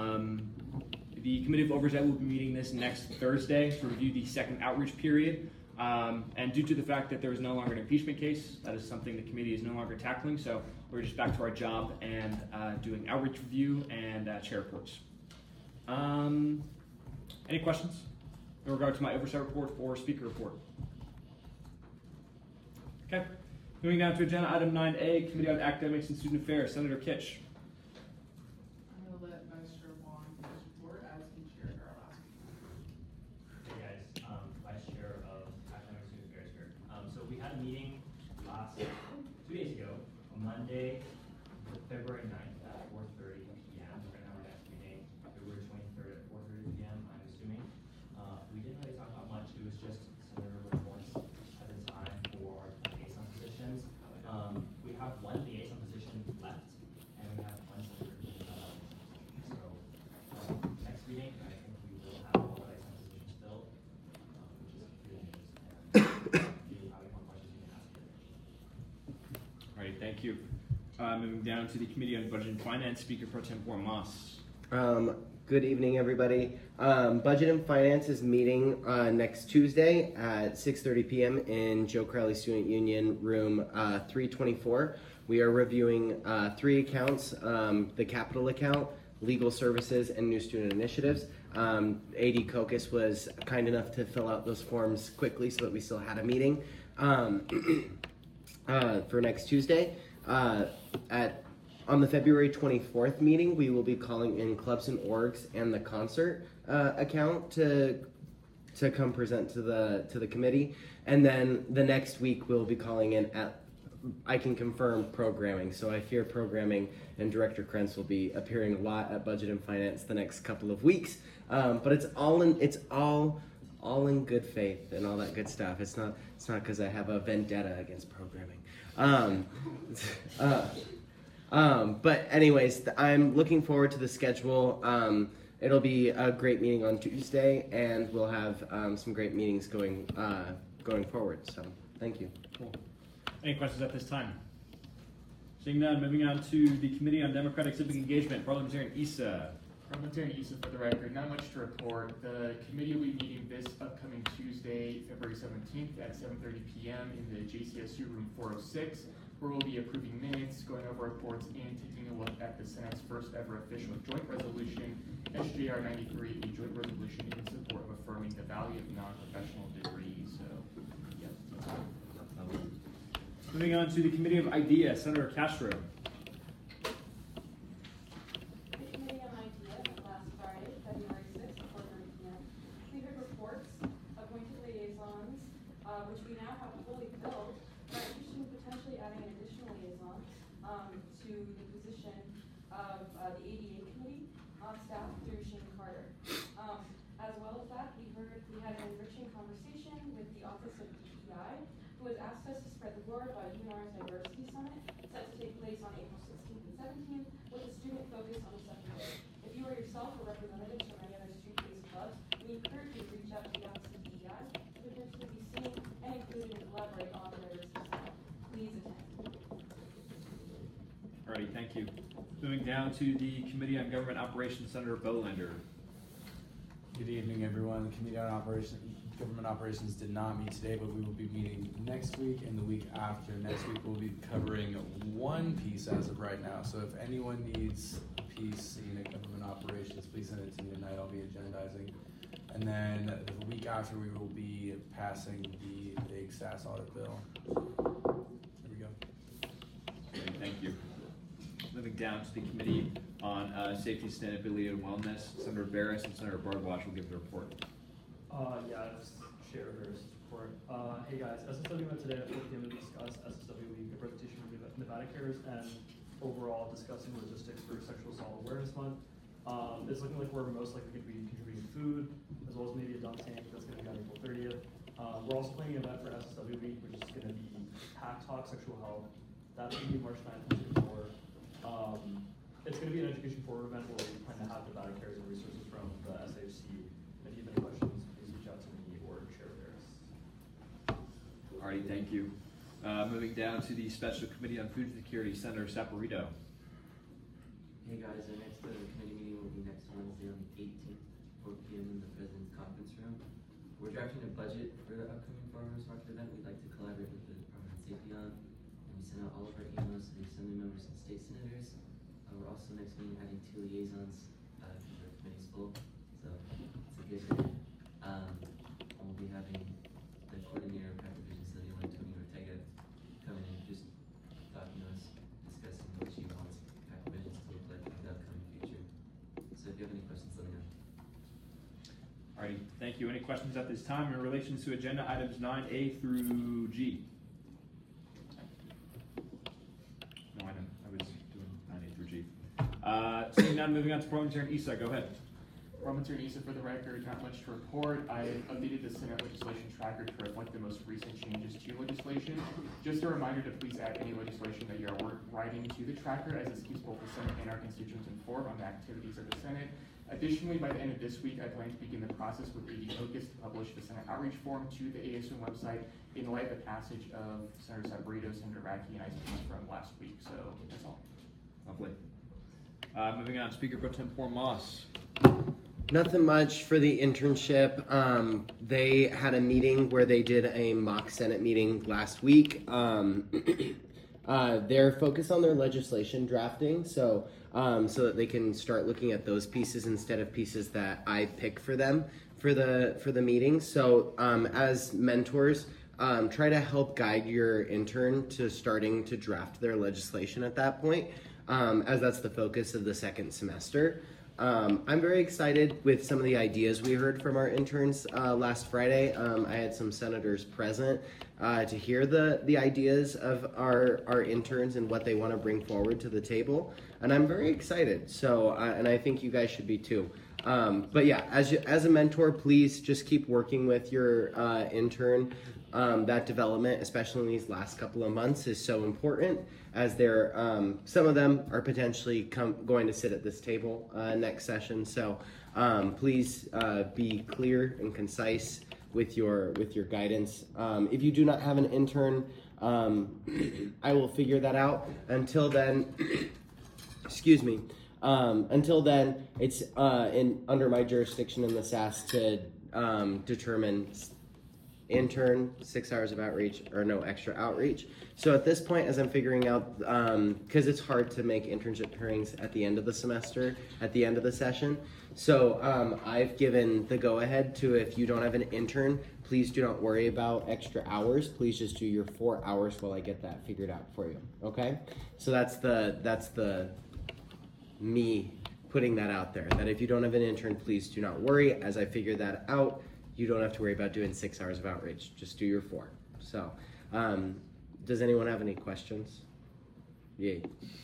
Um, The Committee of Oversight will be meeting this next Thursday to review the second outreach period. Um, and due to the fact that there is no longer an impeachment case, that is something the committee is no longer tackling. So we're just back to our job and uh, doing outreach review and uh, chair reports. Um, any questions in regard to my oversight report or speaker report? Okay. Moving down to agenda item nine A, Committee on Academics and Student Affairs, Senator Kitch. I'm going to let Vice Chair Wong give his report as he chaired our last meeting. Hey guys, um, Vice Chair of Academics and Student Affairs here. Um, so we had a meeting last, two days ago, on Monday, February ninth at four thirty p m Right now our next meeting, February twenty-third at four thirty p m I'm assuming. Uh, we didn't really talk about much. It was just Senator reports at the time for our liaison positions. Um, we have one liaison position left, and we have one senator. Uh, so um, next meeting, I think we will have all the liaison positions filled, um, which is good news. And if you have any more questions, you can ask it. All right, thank you. Uh, moving down to the Committee on Budget and Finance, Speaker Pro Tempore Moss. Um, good evening, everybody. Um, Budget and Finance is meeting uh, next Tuesday at six thirty p m in Joe Crowley Student Union Room uh, three twenty-four. We are reviewing uh, three accounts, um, the capital account, legal services, and new student initiatives. Um, A D Kokis was kind enough to fill out those forms quickly so that we still had a meeting um, uh, for next Tuesday. Uh, at on the February twenty-fourth meeting, we will be calling in clubs and orgs and the concert uh, account to to come present to the to the committee, and then the next week we'll be calling in at I can confirm programming. So I fear programming and Director Krentz will be appearing a lot at Budget and Finance the next couple of weeks, um, but it's all in it's all all in good faith and all that good stuff. It's not it's not because I have a vendetta against programming. Um, uh, um, but anyways, th- I'm looking forward to the schedule. Um, it'll be a great meeting on Tuesday, and we'll have um, some great meetings going uh, going forward. So thank you. Cool. Any questions at this time? Seeing none, moving on to the Committee on Democratic Civic Engagement, Parliamentarian Issa. Parliamentarian Issa for the record, not much to report. The committee will be meeting this upcoming Tuesday, February seventeenth at seven thirty p m in the J C S U room four oh six, where we'll be approving minutes, going over reports, and taking a look at the Senate's first ever official joint resolution, S J R ninety-three, a joint resolution in support of affirming the value of non-professional degrees. So, yep, that's all. Moving on to the Committee of Ideas, Senator Castro. Which we now have fully filled, but in addition, potentially adding an additional liaison um, to the position of uh, the A D A committee on staff through Shane Carter. Um, as well as that, we heard we had an enriching conversation with the Office of D E I, who has asked us to spread the word about U N R's Diversity Summit, set to take place on April sixteenth and seventeenth, with a student focus on the second day. If you or yourself or representatives from any other street-based clubs, we encourage you to reach out to the Office of D E I to potentially be seen and included and collaborate on the diversity summit. Please attend. Alrighty, thank you. Moving down to the Committee on Government Operations, Senator Bolander. Good evening, everyone. The Committee on Operations, Government Operations did not meet today, but we will be meeting next week and the week after. Next week we'll be covering one piece as of right now. So if anyone needs a piece in Government Operations, please send it to me tonight. I'll be agendizing. And then the week after, we will be passing the big S A S audit bill. There we go. Okay, thank you. Moving down to the Committee on uh, Safety, Sustainability, and Wellness, Senator Barris and Senator Bardwash will give the report. Uh, yeah, just share Barris' report. Uh, hey guys, S S W met today at four p m to discuss S S W Week, a presentation from Nevada Cares, and overall discussing logistics for Sexual Assault Awareness Month. Um, it's looking like we're most likely going to be contributing food, as well as maybe a dunk tank that's going to be on April thirtieth. Uh, we're also planning an event for S S W Week, which is going to be Hack Talk Sexual Health. That's going to be March ninth and twenty-fourth. Um, it's going to be an education forward event where we plan to have Nevada Cares and resources from the S H C. If you have any questions, please reach out to me or Chair Barris. Alrighty, thank you. Uh, moving down to the Special Committee on Food Security, Senator Saporito. Hey guys, our next uh, committee meeting will be next Wednesday on the eighteenth, four p m in the President's Conference Room. We're drafting a budget for the upcoming farm Assembly members and state senators. Uh, we're also next meeting adding two liaisons, uh, because our committee's full, so it's a good day. Um, and we'll be having the coordinator of Path Division Study One, Tony Ortega, come in and just talking to us, discussing what she wants Path Divisions to look like in the upcoming future. So if you have any questions, let me know. Alrighty, thank you. Any questions at this time in relation to agenda items nine A through G? No, I didn't. I was doing nine A through G. Uh, seeing none, moving on to Parliamentarian Issa, go ahead. Parliamentarian Issa, for the record, not much to report. I updated the Senate legislation tracker to reflect the most recent changes to legislation. Just a reminder to please add any legislation that you are writing to the tracker, as this keeps both the Senate and our constituents informed on the activities of the Senate. Additionally, by the end of this week, I plan to begin the process with A D Hocus to publish the Senate outreach form to the A S M website in light of the passage of Senator Sabrito, Senator Radke, and I speech from last week. So that's all. Lovely. Uh, moving on, Speaker Pro Tempore Moss. Nothing much for the internship. Um, they had a meeting where they did a mock Senate meeting last week. Um, uh, they're focused on their legislation drafting, so um, so that they can start looking at those pieces instead of pieces that I pick for them for the for the meeting. So um, as mentors, um, try to help guide your intern to starting to draft their legislation at that point, um, as that's the focus of the second semester. Um, I'm very excited with some of the ideas we heard from our interns uh, last Friday. Um, I had some senators present uh, to hear the, the ideas of our, our interns and what they want to bring forward to the table. And I'm very excited. So, uh, and I think you guys should be too. Um, but yeah, as, you, as a mentor, please just keep working with your uh, intern. Um, that development, especially in these last couple of months, is so important, as they're, um, some of them are potentially come, going to sit at this table uh, next session. So um, please uh, be clear and concise with your with your guidance. Um, if you do not have an intern, um, I will figure that out. Until then, excuse me. Um, until then, it's uh, in under my jurisdiction in the S A S to um, determine intern, six hours of outreach, or no extra outreach. So at this point, as I'm figuring out, because um, it's hard to make internship hearings at the end of the semester, at the end of the session. So um, I've given the go-ahead to, if you don't have an intern, please do not worry about extra hours. Please just do your four hours while I get that figured out for you. Okay? So that's the that's the me putting that out there. That if you don't have an intern, please do not worry. As I figure that out, you don't have to worry about doing six hours of outreach. Just do your four. So, um, does anyone have any questions? Yay.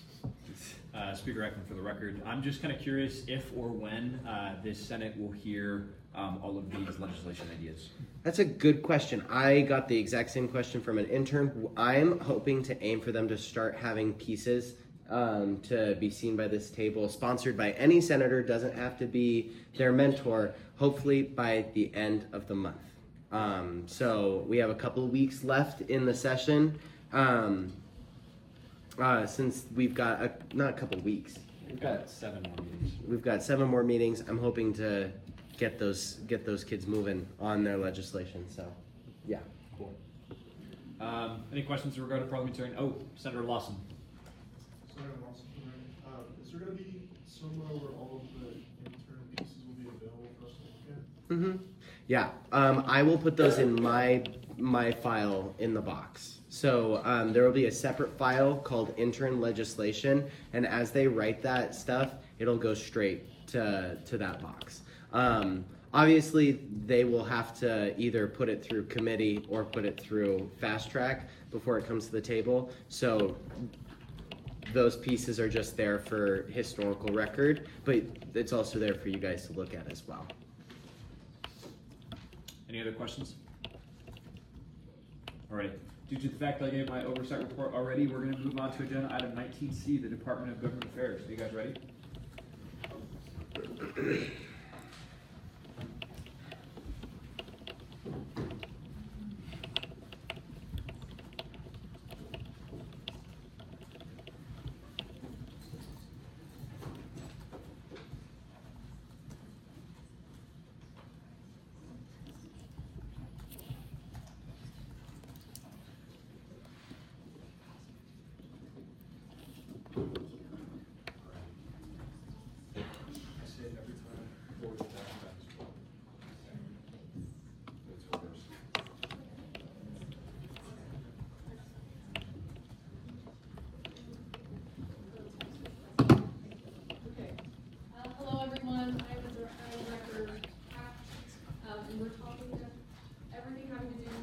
Uh, Speaker Eckman, for the record, I'm just kind of curious if or when uh, this Senate will hear um, all of these legislation ideas. That's a good question. I got the exact same question from an intern. I'm hoping to aim for them to start having pieces um, to be seen by this table, sponsored by any senator, doesn't have to be their mentor, hopefully by the end of the month. Um, so we have a couple of weeks left in the session. Um, uh, since we've got, a, not a couple of weeks. We've got seven more meetings. We've got seven more meetings. I'm hoping to get those get those kids moving on their legislation. So, yeah. Cool. Um, any questions in regard to parliamentarian? Oh, Senator Lawson. Senator Lawson, uh, is there going to be somewhere where all of the intern pieces will be available for us to look at? Mm-hmm. Yeah. Um, I will put those in my my file in the box. So um, there will be a separate file called intern legislation, and as they write that stuff, it'll go straight to to that box. Um, obviously, they will have to either put it through committee or put it through fast track before it comes to the table. So those pieces are just there for historical record, but it's also there for you guys to look at as well. Any other questions? All right. Due to the fact that I gave my oversight report already, we're going to move on to agenda item nineteen C, the Department of Government Affairs. Are you guys ready?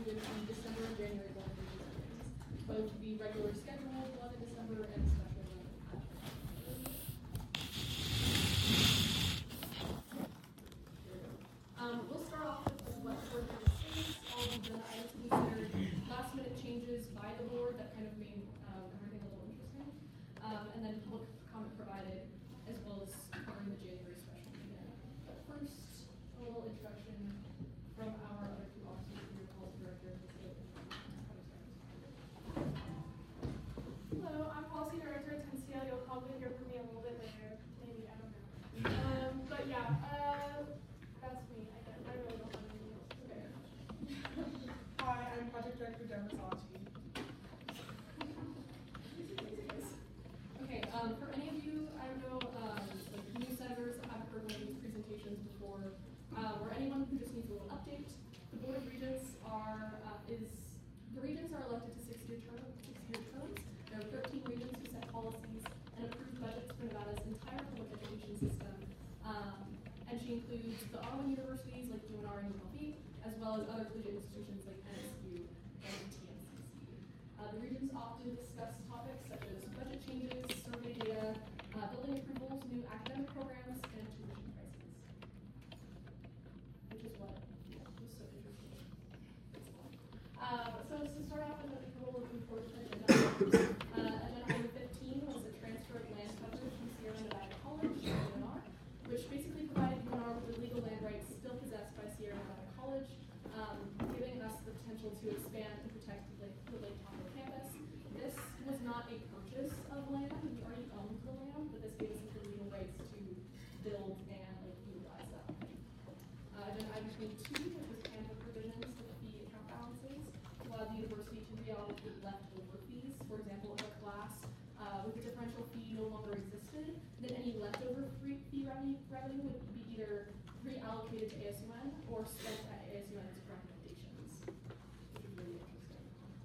included the December and January board meetings, both the regular scheduled one in December and the special one. Um, we'll start off with what board members, all of the items considered last minute changes by the board that kind of made um, everything a little interesting. Um, and then public comment provided, as well as covering the January special meeting. But first, a little introduction from our other two officers, your policy director. Hello, I'm policy director at Tensia. You'll probably hear from me a little bit later. Maybe, I don't know. Um, but yeah, uh, that's me. I, guess. I really don't have anything else to say. Hi, I'm project director Deborah Zalchi. Okay, um, for any of you, I don't know, um, like new senators that haven't heard one of these presentations before, uh, or anyone who just needs a little update, the Board of Regents are, uh, is, the regents are elected to six-year term, six-year terms. There are thirteen regents who set policies and approve budgets for Nevada's entire public education system. Um, and she includes the Ottawa universities like U N R and U L B, as well as other collegiate institutions like N S U and T N C C. Uh, the regents often discuss topics such as budget changes, survey data, uh, building approvals, new academic programs, and tuition prices. Which is what was so interesting. Uh, so to start off with a couple of important agenda items. Uh, agenda item fifteen was the transfer of land coverage from Sierra Nevada College to U N R, which basically provided U N R with the legal land rights still possessed by Sierra Nevada College, um, giving us the potential to expand and protect the Lake, the Lake Tahoe campus. This was not a purchase of land; we already owned the land, but this gave us the legal rights to build and like utilize that land. Uh, agenda item twenty-two, which was handbook provisions for the fee account balances, allowed the university to reallocate leftover fees. For example, if a class uh, with a differential fee no longer existed, then any leftover free fee revenue, revenue would be either reallocated to A S U N or spent at A S U N's recommendations, which is really interesting.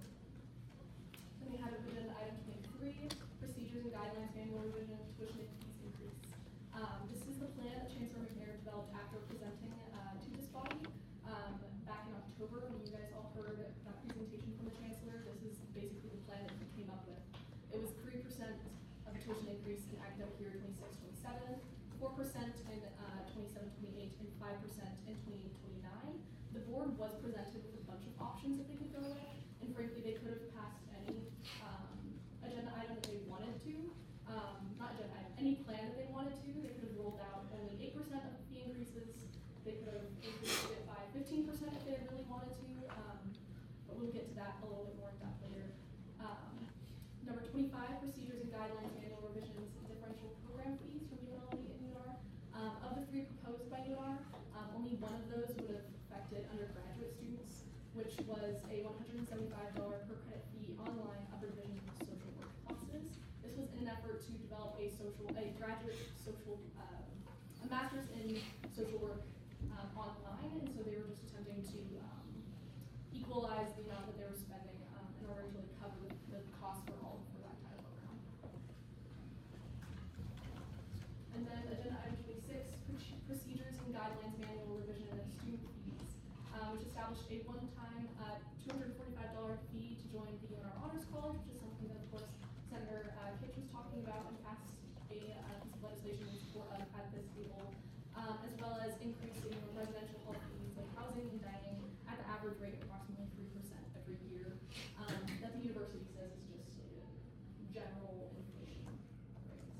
Then we had agenda item twenty-three, procedures and guidelines manual revision, tuition and fees increase. Um, this is the plan that Chancellor McNair developed after presenting uh, to this body um, back in October when you guys all heard that presentation from the Chancellor. This is basically the plan that he came up with. It was three percent of a tuition increase in academic year twenty-six twenty-seven, four percent in uh, twenty-seven twenty-eight, and five percent in twenty-eight twenty-nine. The board was presented with a bunch of options that they could go with, and frankly, they could have passed any um, agenda item that they wanted to. Um, not agenda item, any plan that they wanted to. They could have rolled out only eight percent of fee increases. They could have increased it by fifteen percent if they really wanted to, um, but we'll get to that a little bit more in depth later. Um, number twenty-five, procedures and guidelines, annual revisions, and differential program fees from U N L V and U N R. Um, of the three proposed by U N R, um, only one of those would have affected undergraduate students, which was a one hundred seventy-five dollars per credit fee online upper division social work classes. This was in an effort to develop a social, a graduate social, uh, a master's in social work um, online, and so they were just attempting to um, equalize the amount that they were spending um, in order to like, cover the, the cost for all for that kind of program. And then agenda item twenty-six, procedures and guidelines manual revision of student fees, uh, which established a one-time uh, two hundred forty-five dollars fee to join the U N R Honors College, which is something that, of course, Senator uh, Kitch was talking about and passed a uh, piece of legislation in support of at this table, um, as well as increasing residential health fees like housing and dining at the average rate of approximately three percent every year. Um, that the university says is just like a general inflation rates.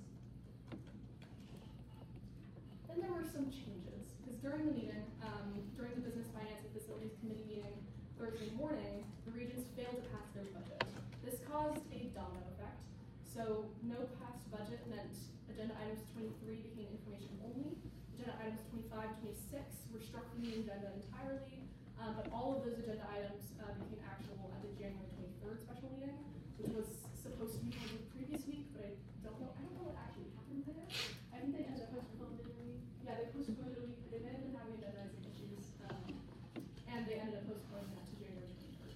Then there were some changes, because during the meeting, um, during the Business Finance and Facilities Committee meeting Thursday morning, the regents failed to pass their budget. This caused a domino effect. So no passed budget meant agenda items twenty-three became information only. Agenda items twenty-five, twenty-six were struck from the agenda entirely, um, but all of those agenda items uh, became actionable at the January twenty-third special meeting, which was supposed to be held the previous week, but I don't know. I don't know what actually happened there. I think they ended up postponing it a week. Yeah, they postponed it a week, but they may have been having agendizing issues, um, and they ended up postponing that to January twenty-third.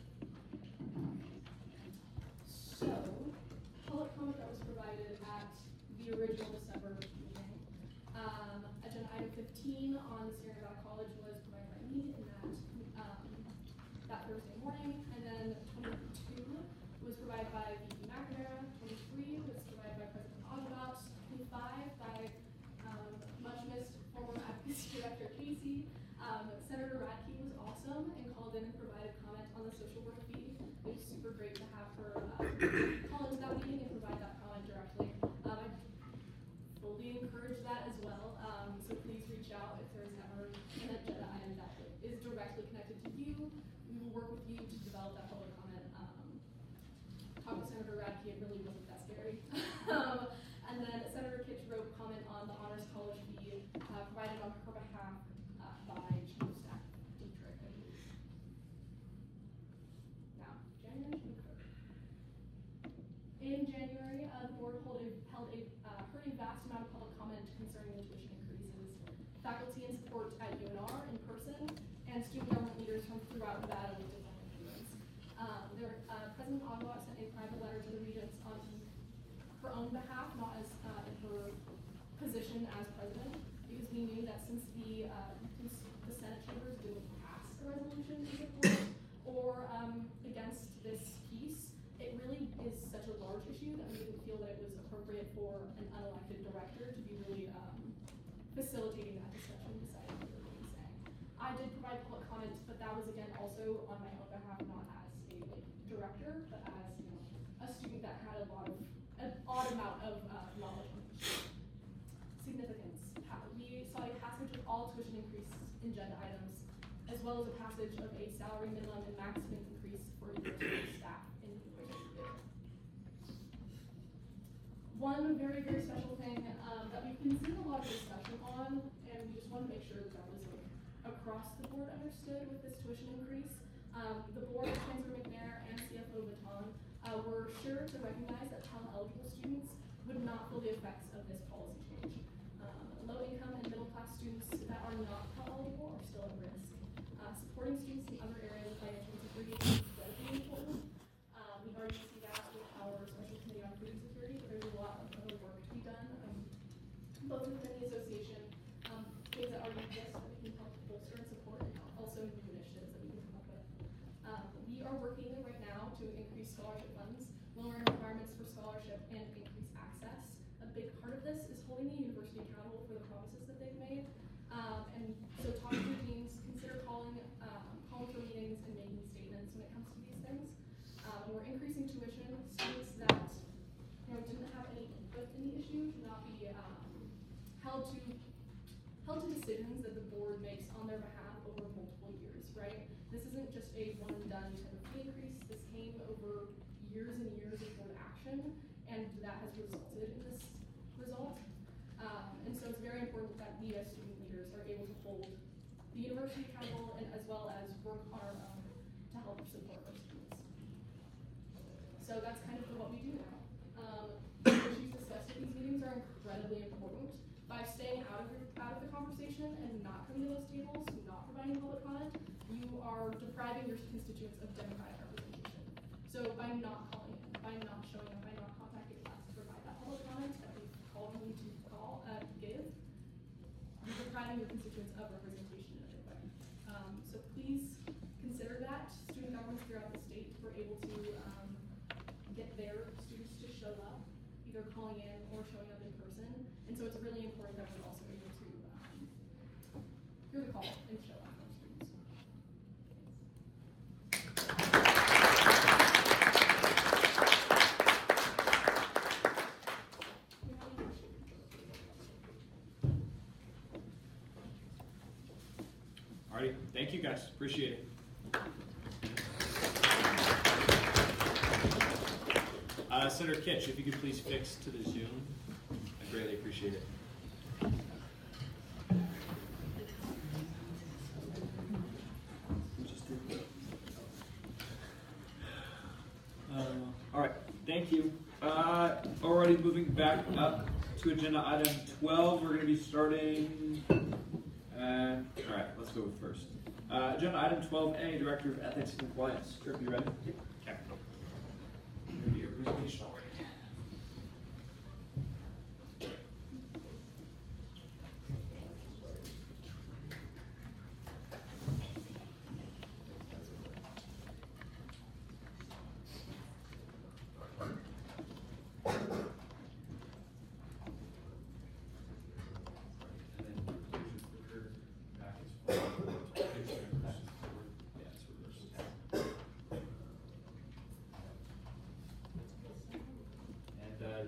So, public comment that was provided at the original December meeting. Um, agenda item fifteen on the Sierra Nevada College was provided by me in that um, that Thursday the morning, and then twenty-two was provided by V P McNamara, twenty-three was provided by President Ogbaut, twenty-five by um, much missed former advocacy director Casey. Um, Senator Radke was awesome and called in and provided comment on the social work fee. It was super great to have her uh, call into that meeting and provide that comment directly. Um, I fully encourage that as well, um, so please reach out if there's ever an agenda item that is directly connected to you. We will work with you to develop that public comment. Um, talk to Senator Radke, it really wasn't that scary. um, and then Senator Kitch wrote comment on the Honors College fee uh, provided on her behalf uh, by Chief of Staff Dietrich, I believe. Now, January twenty-third. In January, uh, the board hold a, held a, uh, heard a vast amount of public comment concerning the tuition increases. Faculty and support at U N R in person, and student government leaders from throughout Nevada with different opinions. Um, there, uh, President Ogbaut sent a private letter to the regents on her own behalf, not as uh, in her position as president, because we knew that since the uh, since the Senate chambers didn't pass a resolution in support or um, against this piece, it really is such a large issue that we didn't feel that it was appropriate for an unelected director to be really um, facilitating that discussion, deciding what we were going to say. I did provide public comments, but that was again also on my own behalf, not as a like, director, but as you know, a student that had a lot of an odd amount of uh, knowledge on the issue. Significance. We saw a passage of all tuition increase agenda items, as well as a passage of a salary minimum and maximum increase for university staff in the university. One very, very special thing um, that we've been seeing a lot of discussion on, and we just want to make sure that that was like, across the board understood with this tuition increase. Um, the board, Chancellor McNair, and C F O Baton uh, were sure to recognize that Pell-eligible students would not feel the effects of this policy change. Um, low-income and middle-class students that are not Pell-eligible are still at risk. Uh, supporting students in other areas of financial insecurity is incredibly important. Um, we've already seen that with our Special Committee on Food Security, but there's a lot of other work to be done, um, both within the association, um, things that already exist that we can help bolster and support, and also new initiatives that we can come up with. Um, we are working right now to increase scholarship funds, lowering requirements for scholarship, and increase access. A big part of this is holding the university accountable for the promises that they've made. Um, and so talking to deans, consider calling, um, calling for meetings and making statements when it comes to these things. Um, and we're increasing tuition. Students that you know, didn't have any input in the issue should not be um, held to held to decisions that the board makes on their behalf over multiple years, right? This isn't just a one and done type of fee increase. This came over years and years of board action, and that has resulted in this result. Um, and so it's very important that we as student leaders are able to hold the university accountable and as well as work on our own to help support our students. So that's kind of what we do now. Um, the issues discussed at these meetings are incredibly important. By staying out of, your, out of the conversation and not coming to those tables, not providing public comment, you are depriving your constituents of democratic representation. So by not calling in, by not showing up, by not contacting us to provide that public comment that we've called you to call, uh, give, you're depriving your constituents of representation in a big way. Um, so please consider that. Student governments throughout the state were able to um, get their students to show up, either calling in or showing up in person. And so it's really important that we're also able to um, hear the call and show up for our students. Alrighty, thank you guys, appreciate it. Uh, Senator Kitch, if you could please fix to the Zoom, I greatly appreciate it. Uh, all right, thank you. Uh, already moving back up to agenda item twelve, we're going to be starting. Uh, all right, let's go with first. Uh, agenda item twelve A, Director of Ethics and Compliance. Trip, you ready? Okay. Maybe your presentation already.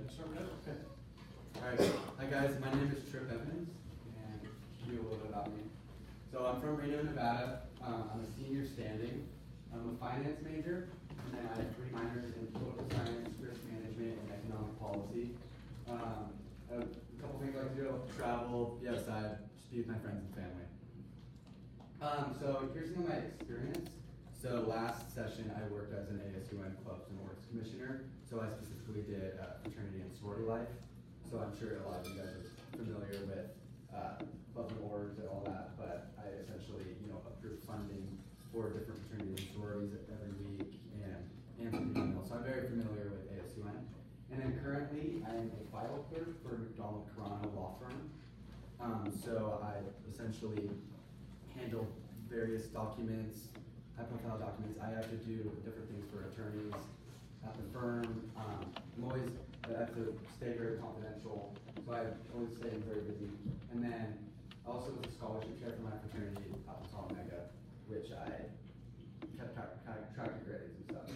Alright, hi guys, my name is Trip Evans, and you know a little bit about me. So I'm from Reno, Nevada. Um, I'm a senior standing. I'm a finance major, and then I have three minors in political science, risk management, and economic policy. Um, a couple things I like to do: travel, be outside, just be with my friends and family. Um, so here's some of my experience. So last session I worked as an A S U N Clubs and Orgs Commissioner. So I specifically did uh, fraternity and sorority life. So I'm sure a lot of you guys are familiar with uh, clubs and orgs and all that, but I essentially, you know, approved funding for different fraternities and sororities every week and answered emails. So I'm very familiar with A S U N. And then currently I am a file clerk for McDonald Carano Law Firm. Um, so I essentially handle various documents, high-profile documents. I have to do different things for attorneys at the firm. Um, I'm always, I have to stay very confidential, so I always stay very busy. And then I also was a scholarship chair for my fraternity, Alpha Tau Omega, which I kept track, track of grades and stuff.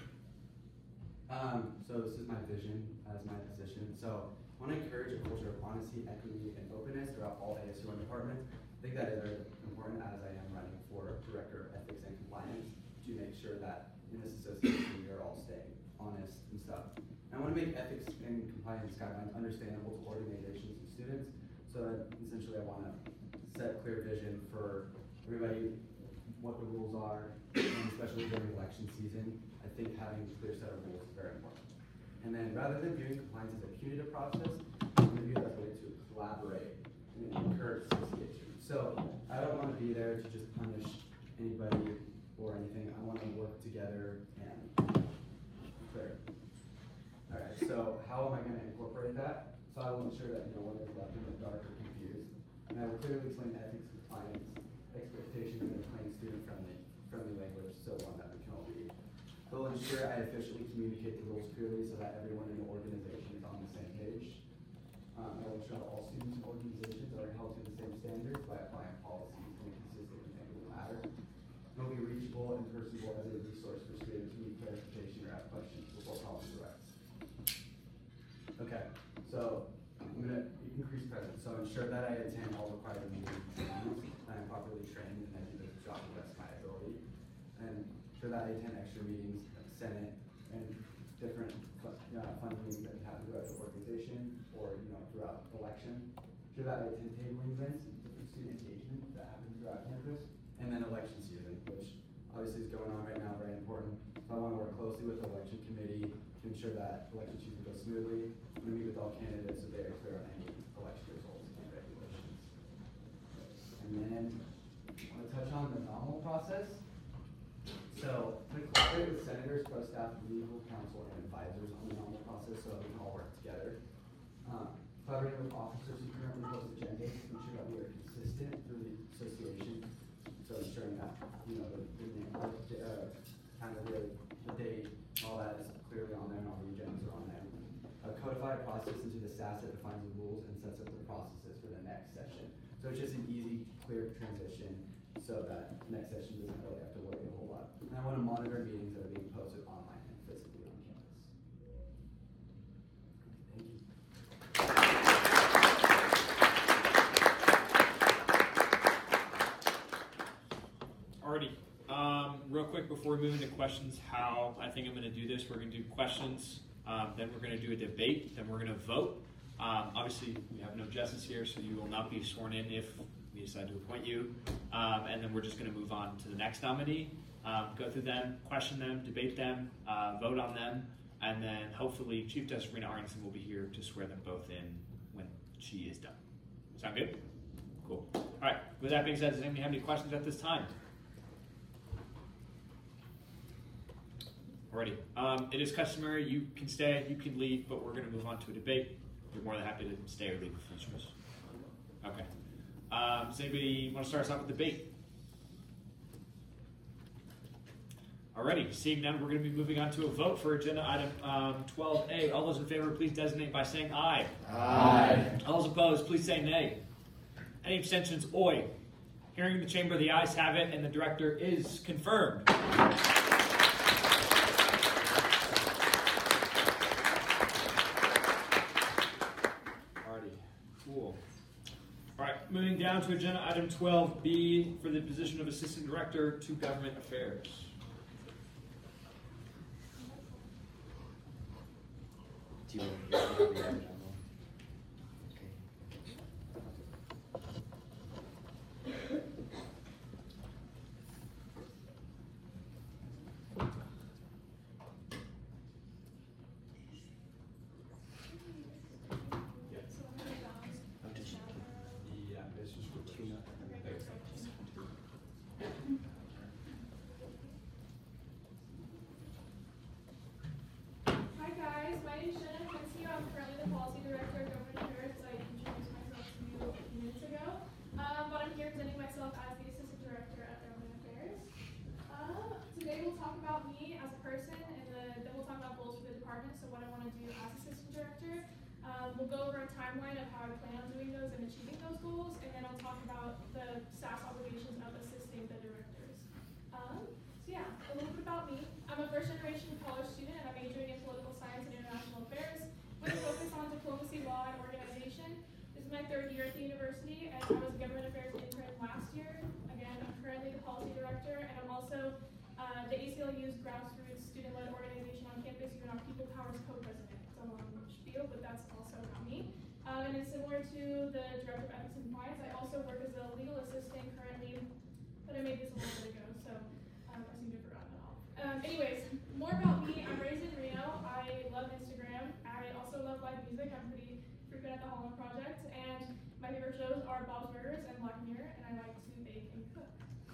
Um, so this is my vision as my position. So I want to encourage a culture of honesty, equity, and openness throughout all A S U N departments. I think that is very important as I am running for Director of Ethics and Compliance to make sure that in this association we are all staying honest and stuff. I want to make ethics and compliance guidelines understandable to organizations and students. So that essentially I want to set clear vision for everybody what the rules are, and especially during election season. I think having a clear set of rules is very important. And then rather than viewing compliance as a punitive process, I'm going to view it as a way to collaborate and encourage association. So I don't want to be there to just punish anybody or anything. I want to work together and clear. All right, so how am I going to incorporate that? So I will ensure that no one is left in the dark or confused. And I will clearly explain ethics, compliance, expectations, and plain student-friendly friendly language, so one that we can all read. I will ensure I efficiently communicate the rules clearly so that everyone in the organization is on the same page. Um, I will ensure that all students and organizations are held to the same standards by applying policies in a consistent and equitable manner. And will be reachable and personable as a resource for students who need clarification or have questions before problems arise. Okay, so I'm going to increase presence. So ensure that I attend all required meetings, I am properly trained, and I do the job to the best of my ability. And ensure that I attend extra meetings, like Senate, and different uh, fund meetings that happen throughout the organization or you know throughout election. Ensure that I attend tabling events and different student engagement that happen throughout campus. And then election season, which obviously is going on right now, very important. So I want to work closely with the election committee to ensure that election season goes smoothly. I'm going to meet with all candidates so they are clear on any election results and regulations. And then I want to touch on the nominal process. So I'm going to collaborate with senators, pro staff, legal counsel, and advisors on the nominal process so that we can all work together. Um, collaborating with officers who currently post agendas to ensure that we are consistent through the association. So ensuring that, you know, the, the uh, kind of the, the date, all that is clearly on there and all the agendas are on there. A codified process into the S A S that defines the rules and sets up the processes for the next session. So it's just an easy, clear transition so that next session doesn't really have to worry a whole lot. And I want to monitor meetings that are being posted online and physically on campus. Thank you. Alrighty. Um, real quick before we move into questions, how I think I'm going to do this, we're going to do questions, um, then we're going to do a debate, then we're going to vote. Um, obviously, we have no justice here, so you will not be sworn in if we decide to appoint you. Um, and then we're just going to move on to the next nominee, um, go through them, question them, debate them, uh, vote on them, and then hopefully Chief Justice Rena Arneson will be here to swear them both in when she is done. Sound good? Cool. All right. With that being said, does anybody have any questions at this time? Alrighty. Um, it is customary. You can stay, you can leave, but we're going to move on to a debate. You're more than happy to stay or leave if you choose. Okay. Um, does anybody want to start us off with debate? Alrighty. Seeing none, we're going to be moving on to a vote for agenda item um, twelve A. All those in favor, please designate by saying aye. Aye. All those opposed, please say nay. Any abstentions, oy. Hearing the chamber, the ayes have it, and the director is confirmed. down to agenda item twelve B for the position of Assistant Director to Government Affairs. Do you want to hear the other? Hi guys, my name is Shannon Quincy. I'm currently the Policy Director of Government Affairs, as I introduced myself to you a few minutes ago. Um, but I'm here presenting myself as the Assistant Director at Government Affairs. Um, today we'll talk about me as a person, and the, then we'll talk about goals for the department, so what I want to do as Assistant Director. Um, we'll go over a timeline of how I plan on doing those and achieving those goals, and then I'll talk about the S A S obligations of assisting the directors. Um, so yeah, a little bit about me. I'm a first generation college student, and I'm majoring in political science and international affairs with a focus on diplomacy, law, and organization. This is my third year at the university, and I was a government affairs intern last year. Again, I'm currently the policy director, and I'm also uh, the A C L U's grassroots student-led organization on campus, even our People Powers co-president. It's a long spiel, but that's also about me. Um, and it's similar to the Director of Ethics and Compliance. I also work as a legal assistant currently, but I made this a little bit ago, so um, I seem to have forgotten it all. Um, anyways, more about me. I'm raised in Reno. I love Instagram. I also love live music. I'm pretty frequent at the Holland Project. And my favorite shows are Bob's Burgers and Black Mirror, and I like to bake and cook.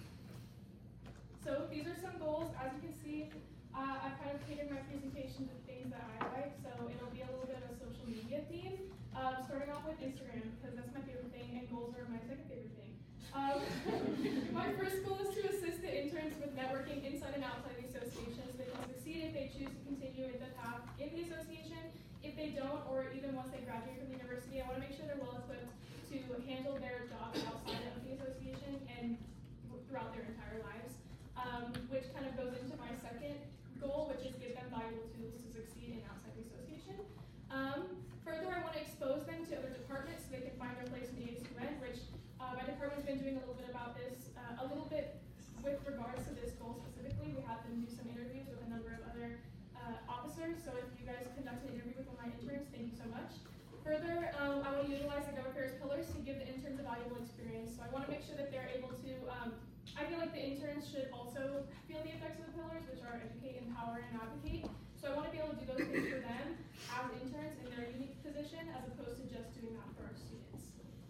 So these are some goals. As you can see, uh, I've kind of catered my presentation to things that I like, so it'll be a little bit of a social media theme. Um, starting off with Instagram, because that's my favorite thing, and goals are my second favorite thing. Um, my first goal is to assist the interns with networking inside and outside the association so they can succeed if they choose to continue in the path in the association. If they don't, or even once they graduate from the university, I want to make sure they're well equipped to handle their job outside of the association and throughout their entire lives, um, which kind of goes into my second goal, which is give them valuable tools to succeed in outside the association. Um, further, I want to expose them to other departments so they can find their place in the A S U N, which uh, my department's been doing a little bit about this, uh, a little bit with regards to this goal specifically. We had them do some interviews with a number of other uh, officers, so if you guys conduct an interview with one of my interns, thank you so much. Further, um, I want to utilize the government affairs pillars to give the interns a valuable experience. So I want to make sure that they're able to, um, I feel like the interns should also feel the effects of the pillars, which are educate, empower, and advocate. So I want to be able to do those things for them as interns in their unique position, as opposed to just doing that for our students.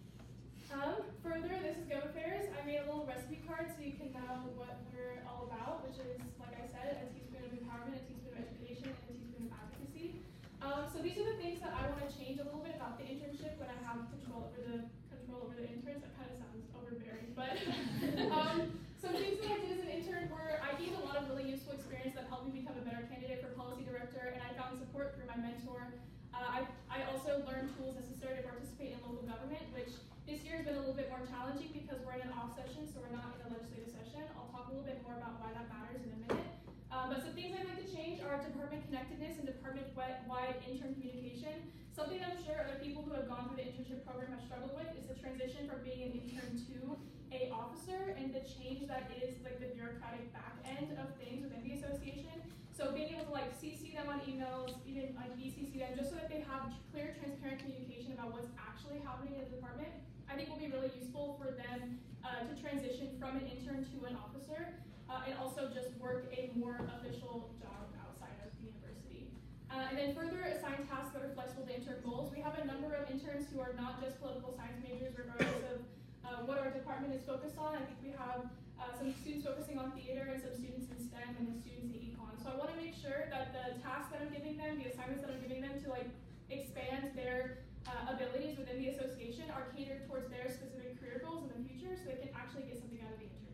Um, further, this is Gov Affairs. I made a little recipe card so you can know what we're all about, which is, like I said, a teaspoon of empowerment, a teaspoon of education, and a teaspoon of advocacy. Um, so these are the things that I want to change a little bit about the internship when I have control over the control over the interns. That kind of sounds overbearing, but um, some things that I did as an intern were I gained a lot of really useful experience that helped me become a better candidate for policy director, and I found support through my mentor. Uh, I, I also learned tools necessary to participate in local government, which this year has been a little bit more challenging because we're in an off session, so we're not in a legislative session. I'll talk a little bit more about why that matters in a minute. Um, but some things I'd like to change are department connectedness and department-wide intern communication. Something that I'm sure other people who have gone through the internship program have struggled with is the transition from being an intern to a officer and the change that is like the bureaucratic back end of things within the association. So being able to like C C them on emails, even like B C C them, just so that they have clear, transparent communication about what's actually happening in the department, I think will be really useful for them uh, to transition from an intern to an officer. Uh, and also just work a more official job outside of the university. Uh, and then further assign tasks that are flexible to intern goals. We have a number of interns who are not just political science majors, regardless of uh, what our department is focused on. I think we have uh, some students focusing on theater and some students in STEM and the students in econ. So I want to make sure that the tasks that I'm giving them, the assignments that I'm giving them to like expand their uh, abilities within the association are catered towards their specific career goals in the future so they can actually get something out of the internship.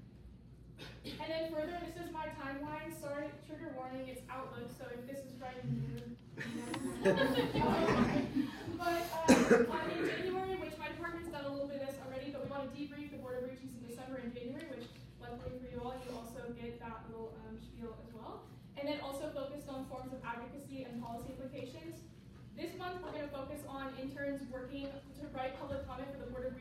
And then further, this is my timeline. Sorry, trigger warning, it's Outlook, so if this is right in here. But uh, in January, which my department's done a little bit of this already, but we want to debrief the Board of Regents in December and January, which luckily for you all, you also get that little um, spiel as well. And then also focused on forms of advocacy and policy implications. This month, we're going to focus on interns working to write public comment for the Board of Regents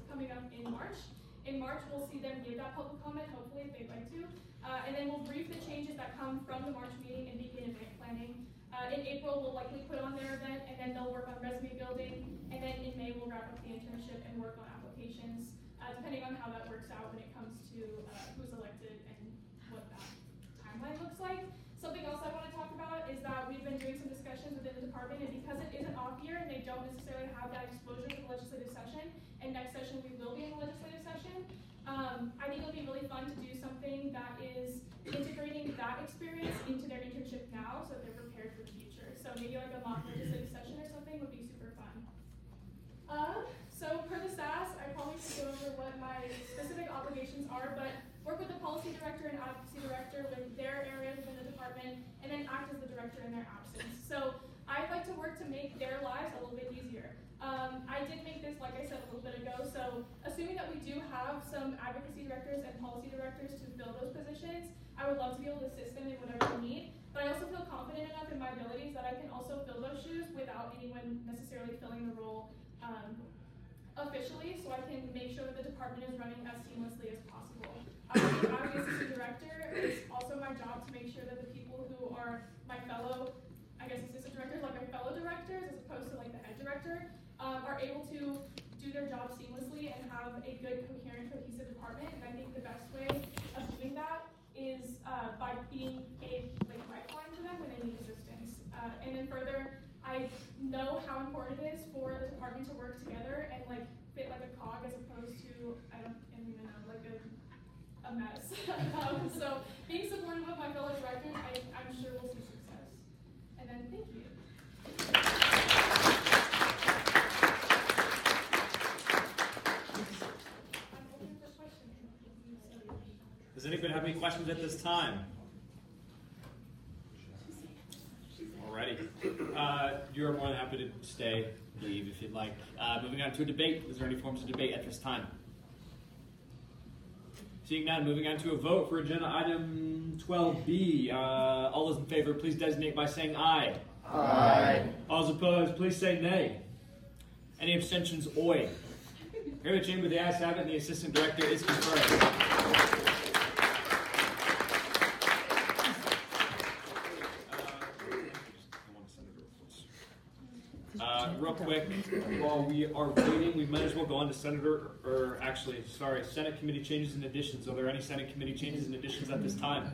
coming up in March. In March, we'll see them give that public comment, hopefully, if they'd like to. Uh, and then we'll brief the changes that come from the March meeting and begin event planning. Uh, in April, we'll likely put on their event, and then they'll work on resume building. And then in May, we'll wrap up the internship and work on applications, uh, depending on how that works out when it comes to uh, who's elected and what that timeline looks like. Something else I want to talk about is that we've been doing some discussions within the department, and because it is an off year and they don't necessarily have that exposure to the legislative session, and next session we will be in the legislative session, um, I think it'll be really fun to do something that is integrating that experience into their internship now so that they're prepared for the future. So maybe like a mock legislative session or something would be super fun. Uh, so per the S A S, I probably should go over what my specific obligations are, but work with the policy director and advocacy director with their areas within the department, and then act as the director in their absence. So I'd like to work to make their lives a little bit easier. Um, I did make this, like I said, a little bit ago, so assuming that we do have some advocacy directors and policy directors to fill those positions, I would love to be able to assist them in whatever they need, but I also feel confident enough in my abilities that I can also fill those shoes without anyone necessarily filling the role um, officially, so I can make sure that the department is running as seamlessly as possible. Um, as the assistant director, it's also my job to make sure that the people who are my fellow, I guess assistant directors, like my fellow directors, as opposed to like the head director, um, are able to do their job seamlessly and have a good, coherent, cohesive department. And I think the best way of doing that is uh, by being a like lifeline to them when they need assistance. Uh, and then further, I know how important it is for the department to work together and like fit like a cog as opposed to, I don't even know, like a, a mess. um, so being supportive of my fellow directors, I, I'm sure we'll see success. And then thank you. Does anybody have any questions at this time? Alrighty. Uh, you're more than happy to stay, leave if you'd like. Uh, moving on to a debate. Is there any forms of debate at this time? Seeing none, moving on to a vote for agenda item twelve B. Uh, all those in favor, please designate by saying aye. Aye. All those opposed, please say nay. Any abstentions, oi. Here in the chamber, the ayes have it, and the assistant director is confirmed. Uh, real quick, while we are waiting, we might as well go on to Senator, or actually, sorry, Senate committee changes and additions. Are there any Senate committee changes and additions at this time?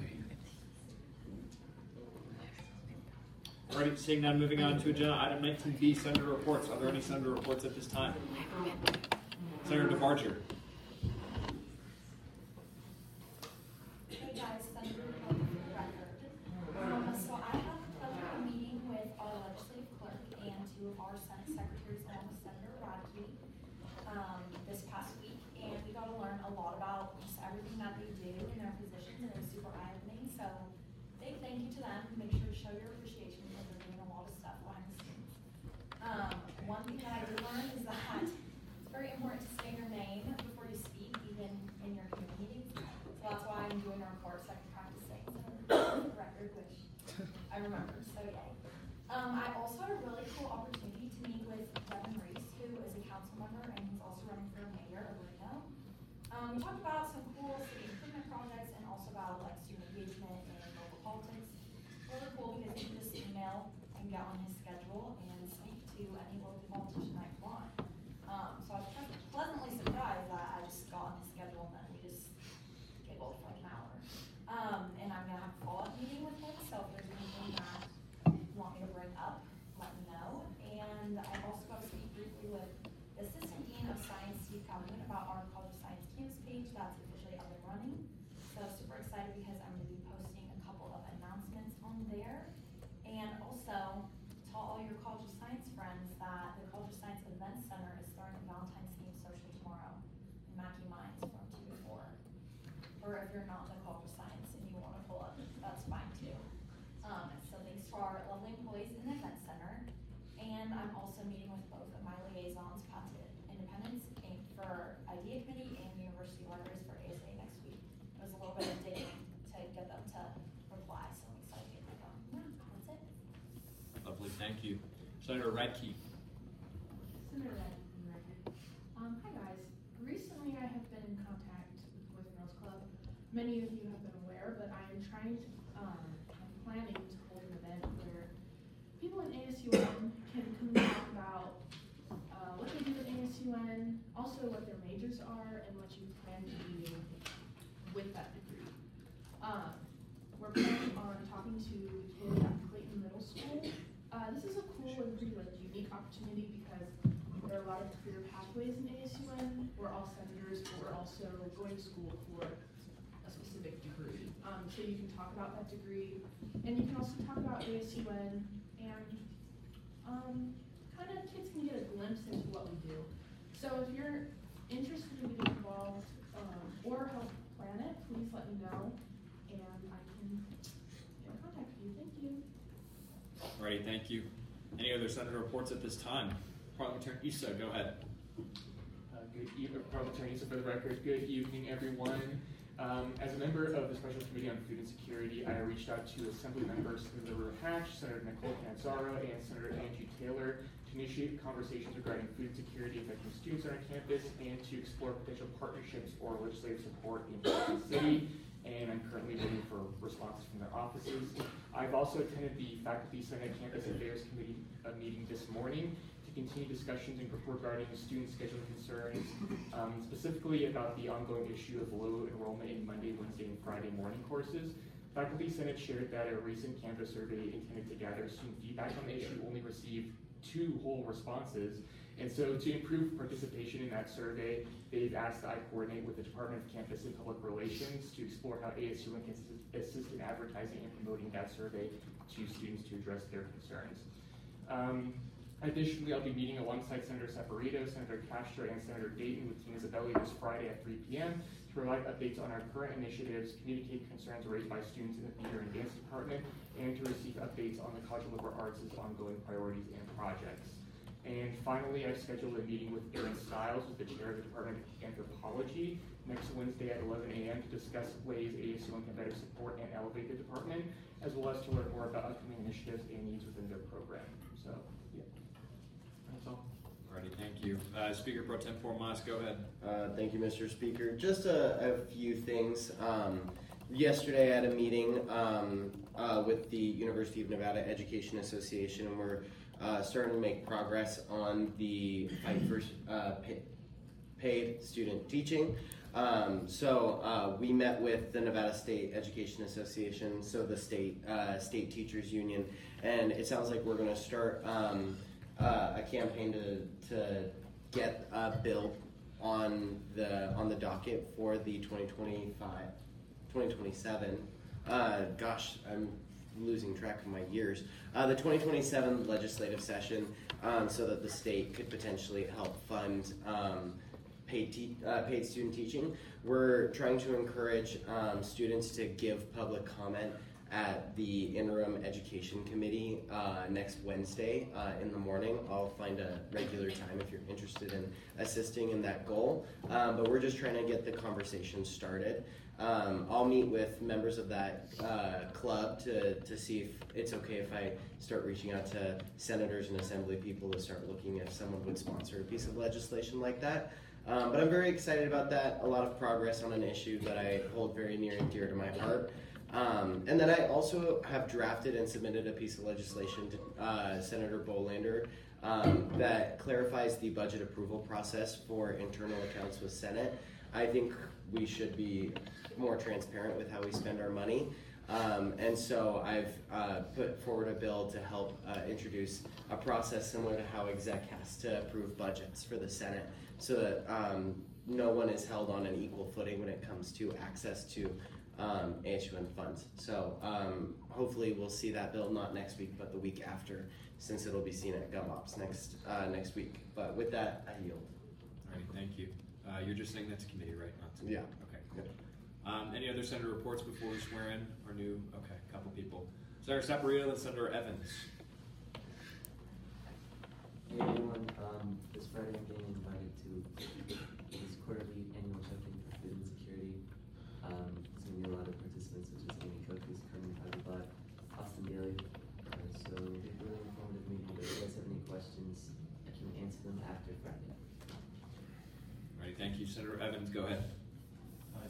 Alrighty, seeing none, moving on to agenda item nineteen B, Senator reports. Are there any Senator reports at this time? Senator DeBarger. Hey guys, Senator DeBarger for the record. Um, so I have a meeting with our legislative clerk and two of our Senate secretaries along with Senator Radke um, this past week, and we got to learn a lot about just everything that they do in their positions, and it was super eye-opening. So big thank you to them. Make sure to show your appreciation because they're doing a lot of stuff behind the scenes. Um, one thing that I did learn is that it's very important to say your name before you speak, even in your committee meetings. So that's why I'm doing a report so I can practice saying the record, which I remember. So yay. Um, I also had a really cool opportunity to meet with Devin Reese, who is a council member and he's also running for mayor of Reno. Um, we talked about some cool city improvement projects and also about like student engagement and local politics. Really cool because you can just email and get on his schedule and speak to any local politician that you want. Um, so I was pleasantly surprised that I just got on his schedule and then we just giggled for like an hour. Um, and I'm gonna have a follow-up meeting with him, so if there's anything that you want me to bring up, let me know. And I also got to speak briefly with the Assistant Dean of Science, Steve Calhoun, about our College of Science campus page that's officially up and running. So super excited because I'm gonna be posting a couple of announcements on there. And also, tell all your College of Science friends that the College of Science Event Center is throwing a Valentine's themed social tomorrow in Mackey Mines from two to four. Or if you're not in the College of Science and you want to pull up, that's fine too. Um, so thanks to our lovely employees in the Event Center. And I'm also meeting with both of my liaisons, Path to Independence Incorporated for Idea Committee and University Libraries for A S A next week. It was a little bit of digging to get them to reply, so I'm excited to get that going. Yeah, that's it. Lovely, thank you. Senator Radke. Senator Radke, um, hi guys. many of you have been aware, but I am trying to, um, I'm planning to hold an event where people in A S U N can come and talk about uh, what they do at A S U N, also what their majors are, and what you plan to do with that degree. Um, we're planning on talking to the kids at Clayton Middle School. Uh, this is a cool and pretty like unique opportunity because there are a lot of career pathways in A S U N. We're all senators, but we're also going to school for a specific degree. Um, so you can talk about that degree, and you can also talk about A S U N, and um, kind of kids can get a glimpse into what we do. So if you're interested in getting involved um, or help plan it, please let me know, and I can get in contact with you. Thank you. Alrighty, thank you. Any other senator reports at this time? Parliamentarian Issa, go ahead. Uh, good evening, Parliamentarian Issa, for the record. Good evening, everyone. Um, as a member of the Special Committee on Food and Security, I reached out to Assembly members Senator Hatch, Senator Nicole Canzaro, and Senator Angie Taylor to initiate conversations regarding food security affecting students on our campus and to explore potential partnerships or legislative support in the city. And I'm currently waiting for responses from their offices. I've also attended the Faculty Senate Campus Affairs Committee uh, meeting this morning to continue discussions and regarding student scheduling concerns, um, specifically about the ongoing issue of low enrollment in Monday, Wednesday, and Friday morning courses. Faculty Senate shared that a recent Canvas survey intended to gather student feedback on the issue only received two whole responses. And so to improve participation in that survey, they've asked that I coordinate with the Department of Campus and Public Relations to explore how A S U N can assist in advertising and promoting that survey to students to address their concerns. Um, additionally, I'll be meeting alongside Senator Saporito, Senator Castro, and Senator Dayton with Tina Zabelli this Friday at three p m to provide updates on our current initiatives, communicate concerns raised by students in the theater and dance department, and to receive updates on the College of Liberal Arts' ongoing priorities and projects. And finally, I've scheduled a meeting with Aaron Stiles, who's the chair of the Department of Anthropology, next Wednesday at eleven a m to discuss ways A S U N can better support and elevate the department, as well as to learn more about upcoming initiatives and needs within their program. So, yeah, that's all. Alrighty, thank you. Uh, Speaker Pro Tempore Mas, go ahead. Uh, thank you, Mister Speaker. Just a, a few things. Um, yesterday I had a meeting um, uh, with the University of Nevada Education Association, and we're uh, starting to make progress on the fight for uh, pay, paid student teaching. Um, so uh, we met with the Nevada State Education Association, so the state uh, state teachers union, and it sounds like we're going to start um, uh, a campaign to to get a bill on the on the docket for the twenty twenty-five, twenty twenty-seven. Uh, gosh, I'm losing track of my years. Uh, the twenty twenty-seven legislative session, um, so that the state could potentially help fund um, paid te- uh, paid student teaching. We're trying to encourage um, students to give public comment at the interim education committee uh, next Wednesday uh, in the morning. I'll find a regular time if you're interested in assisting in that goal. Um, but we're just trying to get the conversation started. Um, I'll meet with members of that uh, club to, to see if it's okay if I start reaching out to senators and assembly people to start looking if someone would sponsor a piece of legislation like that. Um, but I'm very excited about that. A lot of progress on an issue that I hold very near and dear to my heart. Um, and then I also have drafted and submitted a piece of legislation to uh, Senator Bolander um, that clarifies the budget approval process for internal accounts with Senate. I think we should be more transparent with how we spend our money. Um, and so I've uh, put forward a bill to help uh, introduce a process similar to how exec has to approve budgets for the Senate, so that um, no one is held on an equal footing when it comes to access to um, A S U N funds. So um, hopefully we'll see that bill not next week, but the week after, since it'll be seen at GovOps next uh, next week. But with that, I yield. All right, thank you. Uh, you're just saying that's committee, right? Not to Yeah. Okay, cool. Um, any other senator reports before we swear in our new? Okay, a couple people. Senator Saporito and Senator Evans. Hey everyone, um, this Friday I'm getting invited to this quarterly annual check-in for food and security. Um, there's going to be a lot of participants, such as Amy Coaches, Carmen Fagbot, Austin Daly. Uh, so it'll be a really informative meeting, but if you guys have any questions, I can answer them after Friday. All right, thank you. Senator Evans, go ahead. Uh,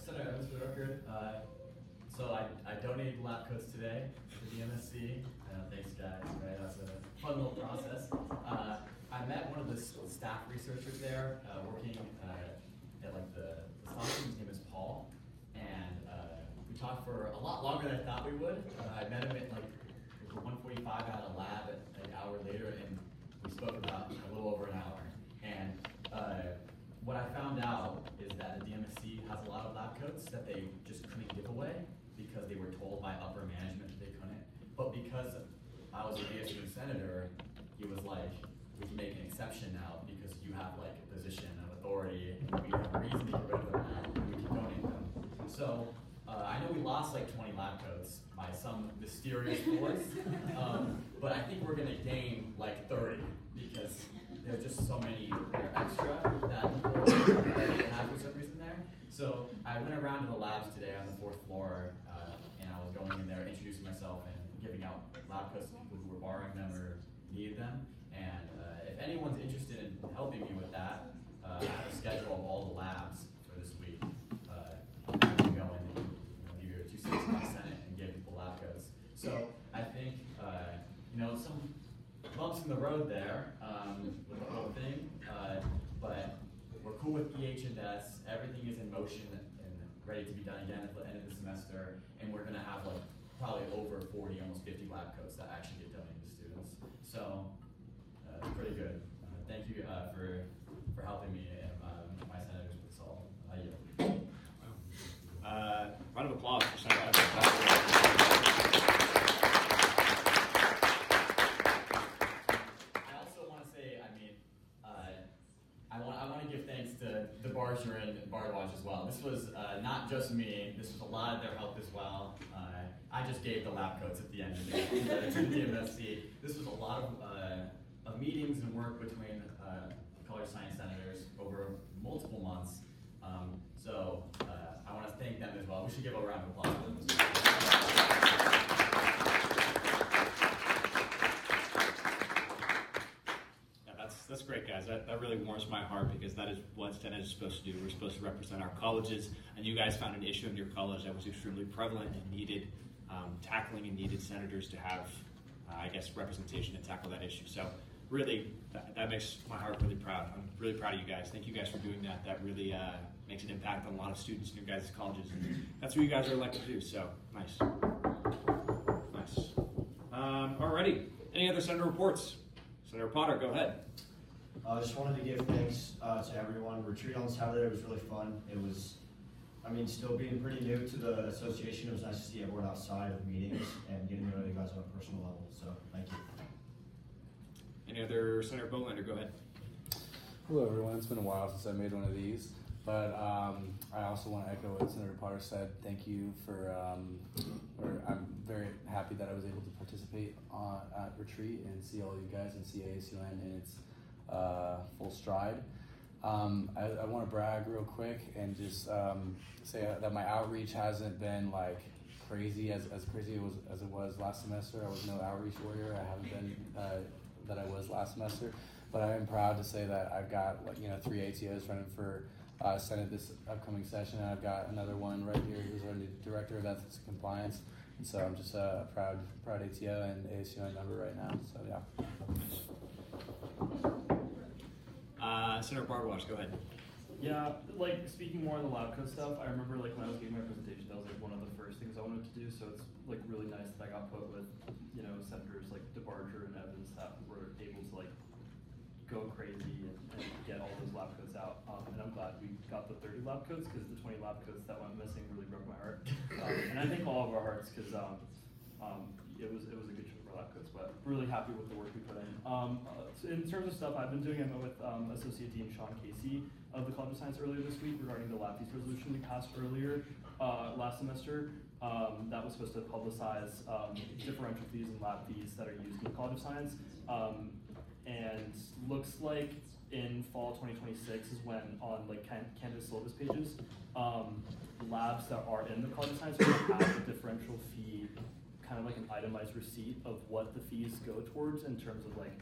Senator Evans for the record. Uh, so I, I donated lab coats today to the M S C. Uh, thanks guys, right? That's a fun little process. Uh, I met one of the s- staff researchers there, uh, working uh, at like the, the Stockton. His name is Paul, and uh, we talked for a lot longer than I thought we would. Uh, I met him at like one forty-five at a lab at, an hour later, and we spoke about a little over an hour. And uh, what I found out is that the D M S C has a lot of lab coats that they just couldn't give away because they were told by upper management that they couldn't. But because I was an A S U senator, he was like, we can make an exception now because you have like a position of authority, and we have a reason to get rid of them now, and we can donate them. So uh, I know we lost like twenty lab coats by some mysterious force, um, but I think we're gonna gain like thirty because there's just so many that are extra that people have for some reason there. So I went around to the labs today on the fourth floor, uh, and I was going in there, introducing myself and giving out lab coats to people who were borrowing them or needed them. And uh, if anyone's interested in helping me with that, uh, I have a schedule of all the labs for this week. Uh, I'm going to go in and you know, give you a two cents by Senate and give people lab coats. So I think, uh, you know, some bumps in the road there um, with the whole thing, uh, but we're cool with E H and S. Everything is in motion and ready to be done again at the end of the semester, and we're going to have like probably over forty, almost fifty lab coats that actually get donated to students. So uh, pretty good. Uh, thank you uh, for for helping me and um, my senators with this all. Uh, yeah. Uh, round of applause for Senator Evans. I want, I want to give thanks to the Barger and Bardwatch as well. This was uh, not just me, this was a lot of their help as well. Uh, I just gave the lab coats at the end of the, to the D M S C. This was a lot of, uh, of meetings and work between uh, college science senators over multiple months. Um, so uh, I want to thank them as well. We should give a round of applause for them as well. That's great, guys. That, that really warms my heart because that is what Senate is supposed to do. We're supposed to represent our colleges, and you guys found an issue in your college that was extremely prevalent and needed um, tackling and needed senators to have, uh, I guess, representation to tackle that issue. So really, that, that makes my heart really proud. I'm really proud of you guys. Thank you guys for doing that. That really uh, makes an impact on a lot of students in your guys' colleges, and that's what you guys are elected to do. So nice. Nice. Um, alrighty. Any other senator reports? Senator Potter, go ahead. I uh, just wanted to give thanks uh, to everyone. Retreat on Saturday was really fun. It was, I mean, still being pretty new to the association, it was nice to see everyone outside of meetings and getting to know you guys on a personal level. So, thank you. Any other Senator Bolander, go ahead. Hello, everyone. It's been a while since I made one of these, but um, I also want to echo what Senator Potter said. Thank you for, um, or I'm very happy that I was able to participate on, at Retreat and see all you guys and see A S U N in its uh, full stride. Um, I, I want to brag real quick and just um, say that my outreach hasn't been like crazy as, as crazy as it, was, as it was last semester. I was no outreach warrior. I haven't been uh, that I was last semester, but I am proud to say that I've got like you know three A T Os running for uh, Senate this upcoming session, and I've got another one right here who's our new director of ethics and compliance. And so I'm just a proud proud A T O and A S U N member right now. So yeah. Uh, Senator Bardwatch, go ahead. Yeah, like speaking more on the lab coat stuff, I remember like when I was giving my presentation, that was like one of the first things I wanted to do. So it's like really nice that I got put with, you know, senators like DeBarger and Evans that were able to like go crazy and, and get all those lab coats out. Um, and I'm glad we got the thirty lab coats because the twenty lab coats that went missing really broke my heart. Um, and I think all of our hearts because um, um, it was it was a good trip for lab coats, but really happy with the work we put in. Um, uh, so in terms of stuff I've been doing, I met with um, Associate Dean Sean Casey of the College of Science earlier this week regarding the lab fees resolution we passed earlier uh, last semester. Um, that was supposed to publicize um, differential fees and lab fees that are used in the College of Science. Um, and looks like in fall twenty twenty-six is when on like can Canvas syllabus pages, um, labs that are in the College of Science are going to have a differential fee, kind of like an itemized receipt of what the fees go towards in terms of like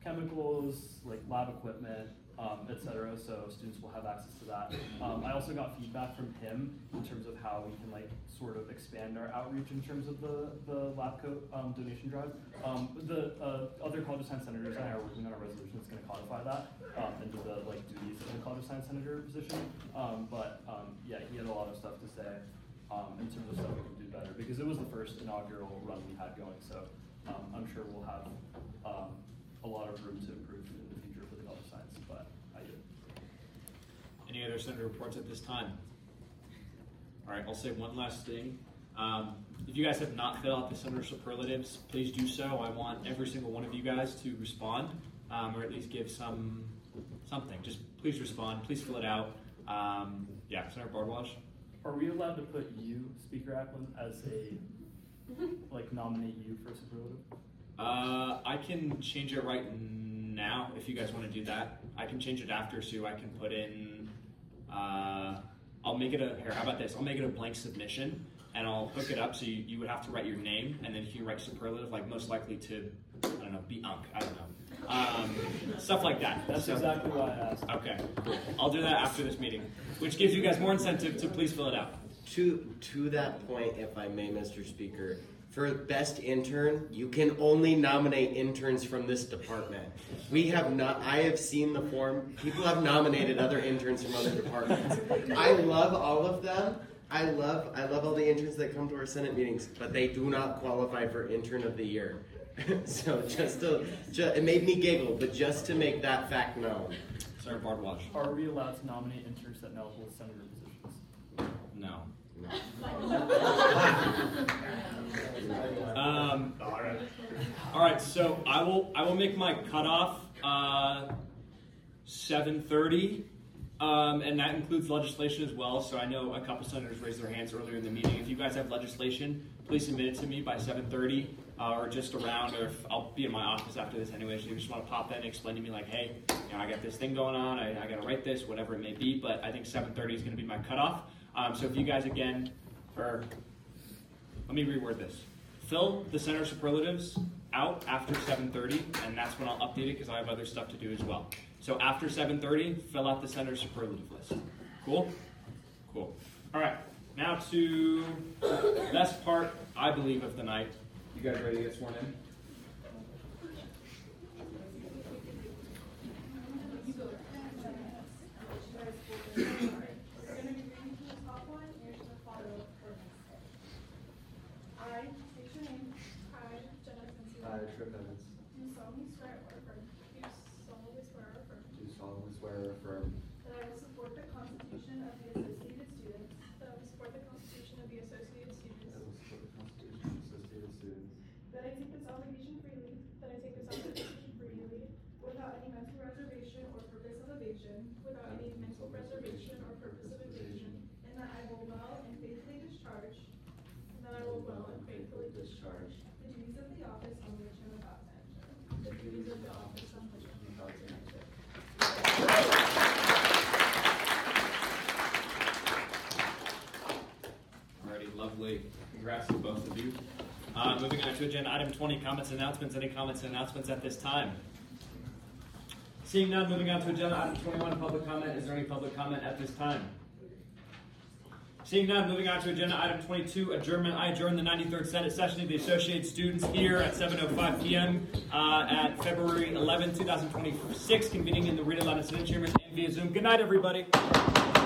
chemicals, like lab equipment, um, et cetera. So students will have access to that. Um, I also got feedback from him in terms of how we can like sort of expand our outreach in terms of the, the lab coat um, donation drive. Um, the uh, other College of Science senators and I are working on a resolution that's going to codify that um, into the like duties of the College of Science senator position. Um, but um, yeah, he had a lot of stuff to say um, in terms of stuff we can do better because it was the first inaugural run we had going. So um, I'm sure we'll have um, a lot of room to improve in the future for the College of Science. But I do. Any other senator reports at this time? All right, I'll say one last thing. Um, if you guys have not filled out the senator superlatives, please do so. I want every single one of you guys to respond, um, or at least give some something. Just please respond. Please fill it out. Um, yeah, Senator Bardwaj. Are we allowed to put you, Speaker Ackland, as a like nominate you for superlative? Uh, I can change it right now if you guys want to do that. I can change it after, so I can put in. Uh, I'll make it a here. How about this? I'll make it a blank submission, and I'll hook it up so you, you would have to write your name, and then if you write superlative, like most likely to, I don't know, be unk. I don't know. Um, stuff like that. That's so, exactly what I asked. Okay, cool. I'll do that after this meeting, which gives you guys more incentive to please fill it out. To to that point, if I may, Mister Speaker, for best intern, you can only nominate interns from this department. We have not. I have seen the form. People have nominated other interns from other departments. I love all of them. I love I love all the interns that come to our Senate meetings, but they do not qualify for intern of the year. So just to, just, it made me giggle, but just to make that fact known. Senator Bardwaj. Are we allowed to nominate interns that now hold senator positions? No. No. um, all right, so I will I will make my cutoff uh, seven thirty, um, and that includes legislation as well. So I know a couple senators raised their hands earlier in the meeting. If you guys have legislation, please submit it to me by seven thirty. Uh, or just around, or if I'll be in my office after this anyway, so you just want to pop in and explain to me like, hey, you know, I got this thing going on, I, I got to write this, whatever it may be, but I think seven thirty is going to be my cutoff. Um, so if you guys, again, for, let me reword this. Fill the senator superlatives out after seven thirty, and that's when I'll update it because I have other stuff to do as well. So after seven thirty, fill out the senator superlative list. Cool? Cool. All right, now to the best part, I believe, of the night. You guys ready to get sworn in? I, state your name. I, Jenna Spencer. I, Trip Evans. Do solemnly swear or affirm. Do solemnly swear or affirm. Do solemnly swear or affirm. That I will support the Constitution of the Associated Students. That I will support the Constitution of the Associated Students. That I will support the Constitution of the Associated Students. That I take this obligation freely. That I take this obligation freely, without any mental reservation or purpose of evasion. Without any mental reservation or purpose of evasion. And that I will well and faithfully discharge. And that I will well and faithfully discharge the duties of the office on which I'm about to enter. The duties of the office on which I'm about to enter. Alrighty, lovely. Congrats to both of you. Uh, moving on to agenda item twenty, comments and announcements. Any comments and announcements at this time? Seeing none, moving on to agenda item twenty-one, public comment. Is there any public comment at this time? Seeing none, moving on to agenda item twenty-two, adjournment. I adjourn the ninety-third Senate session of the Associated Students here at seven oh five p.m. Uh, at February eleventh, twenty twenty-six, convening in the Reed Eleven Senate Chambers and via Zoom. Good night, everybody.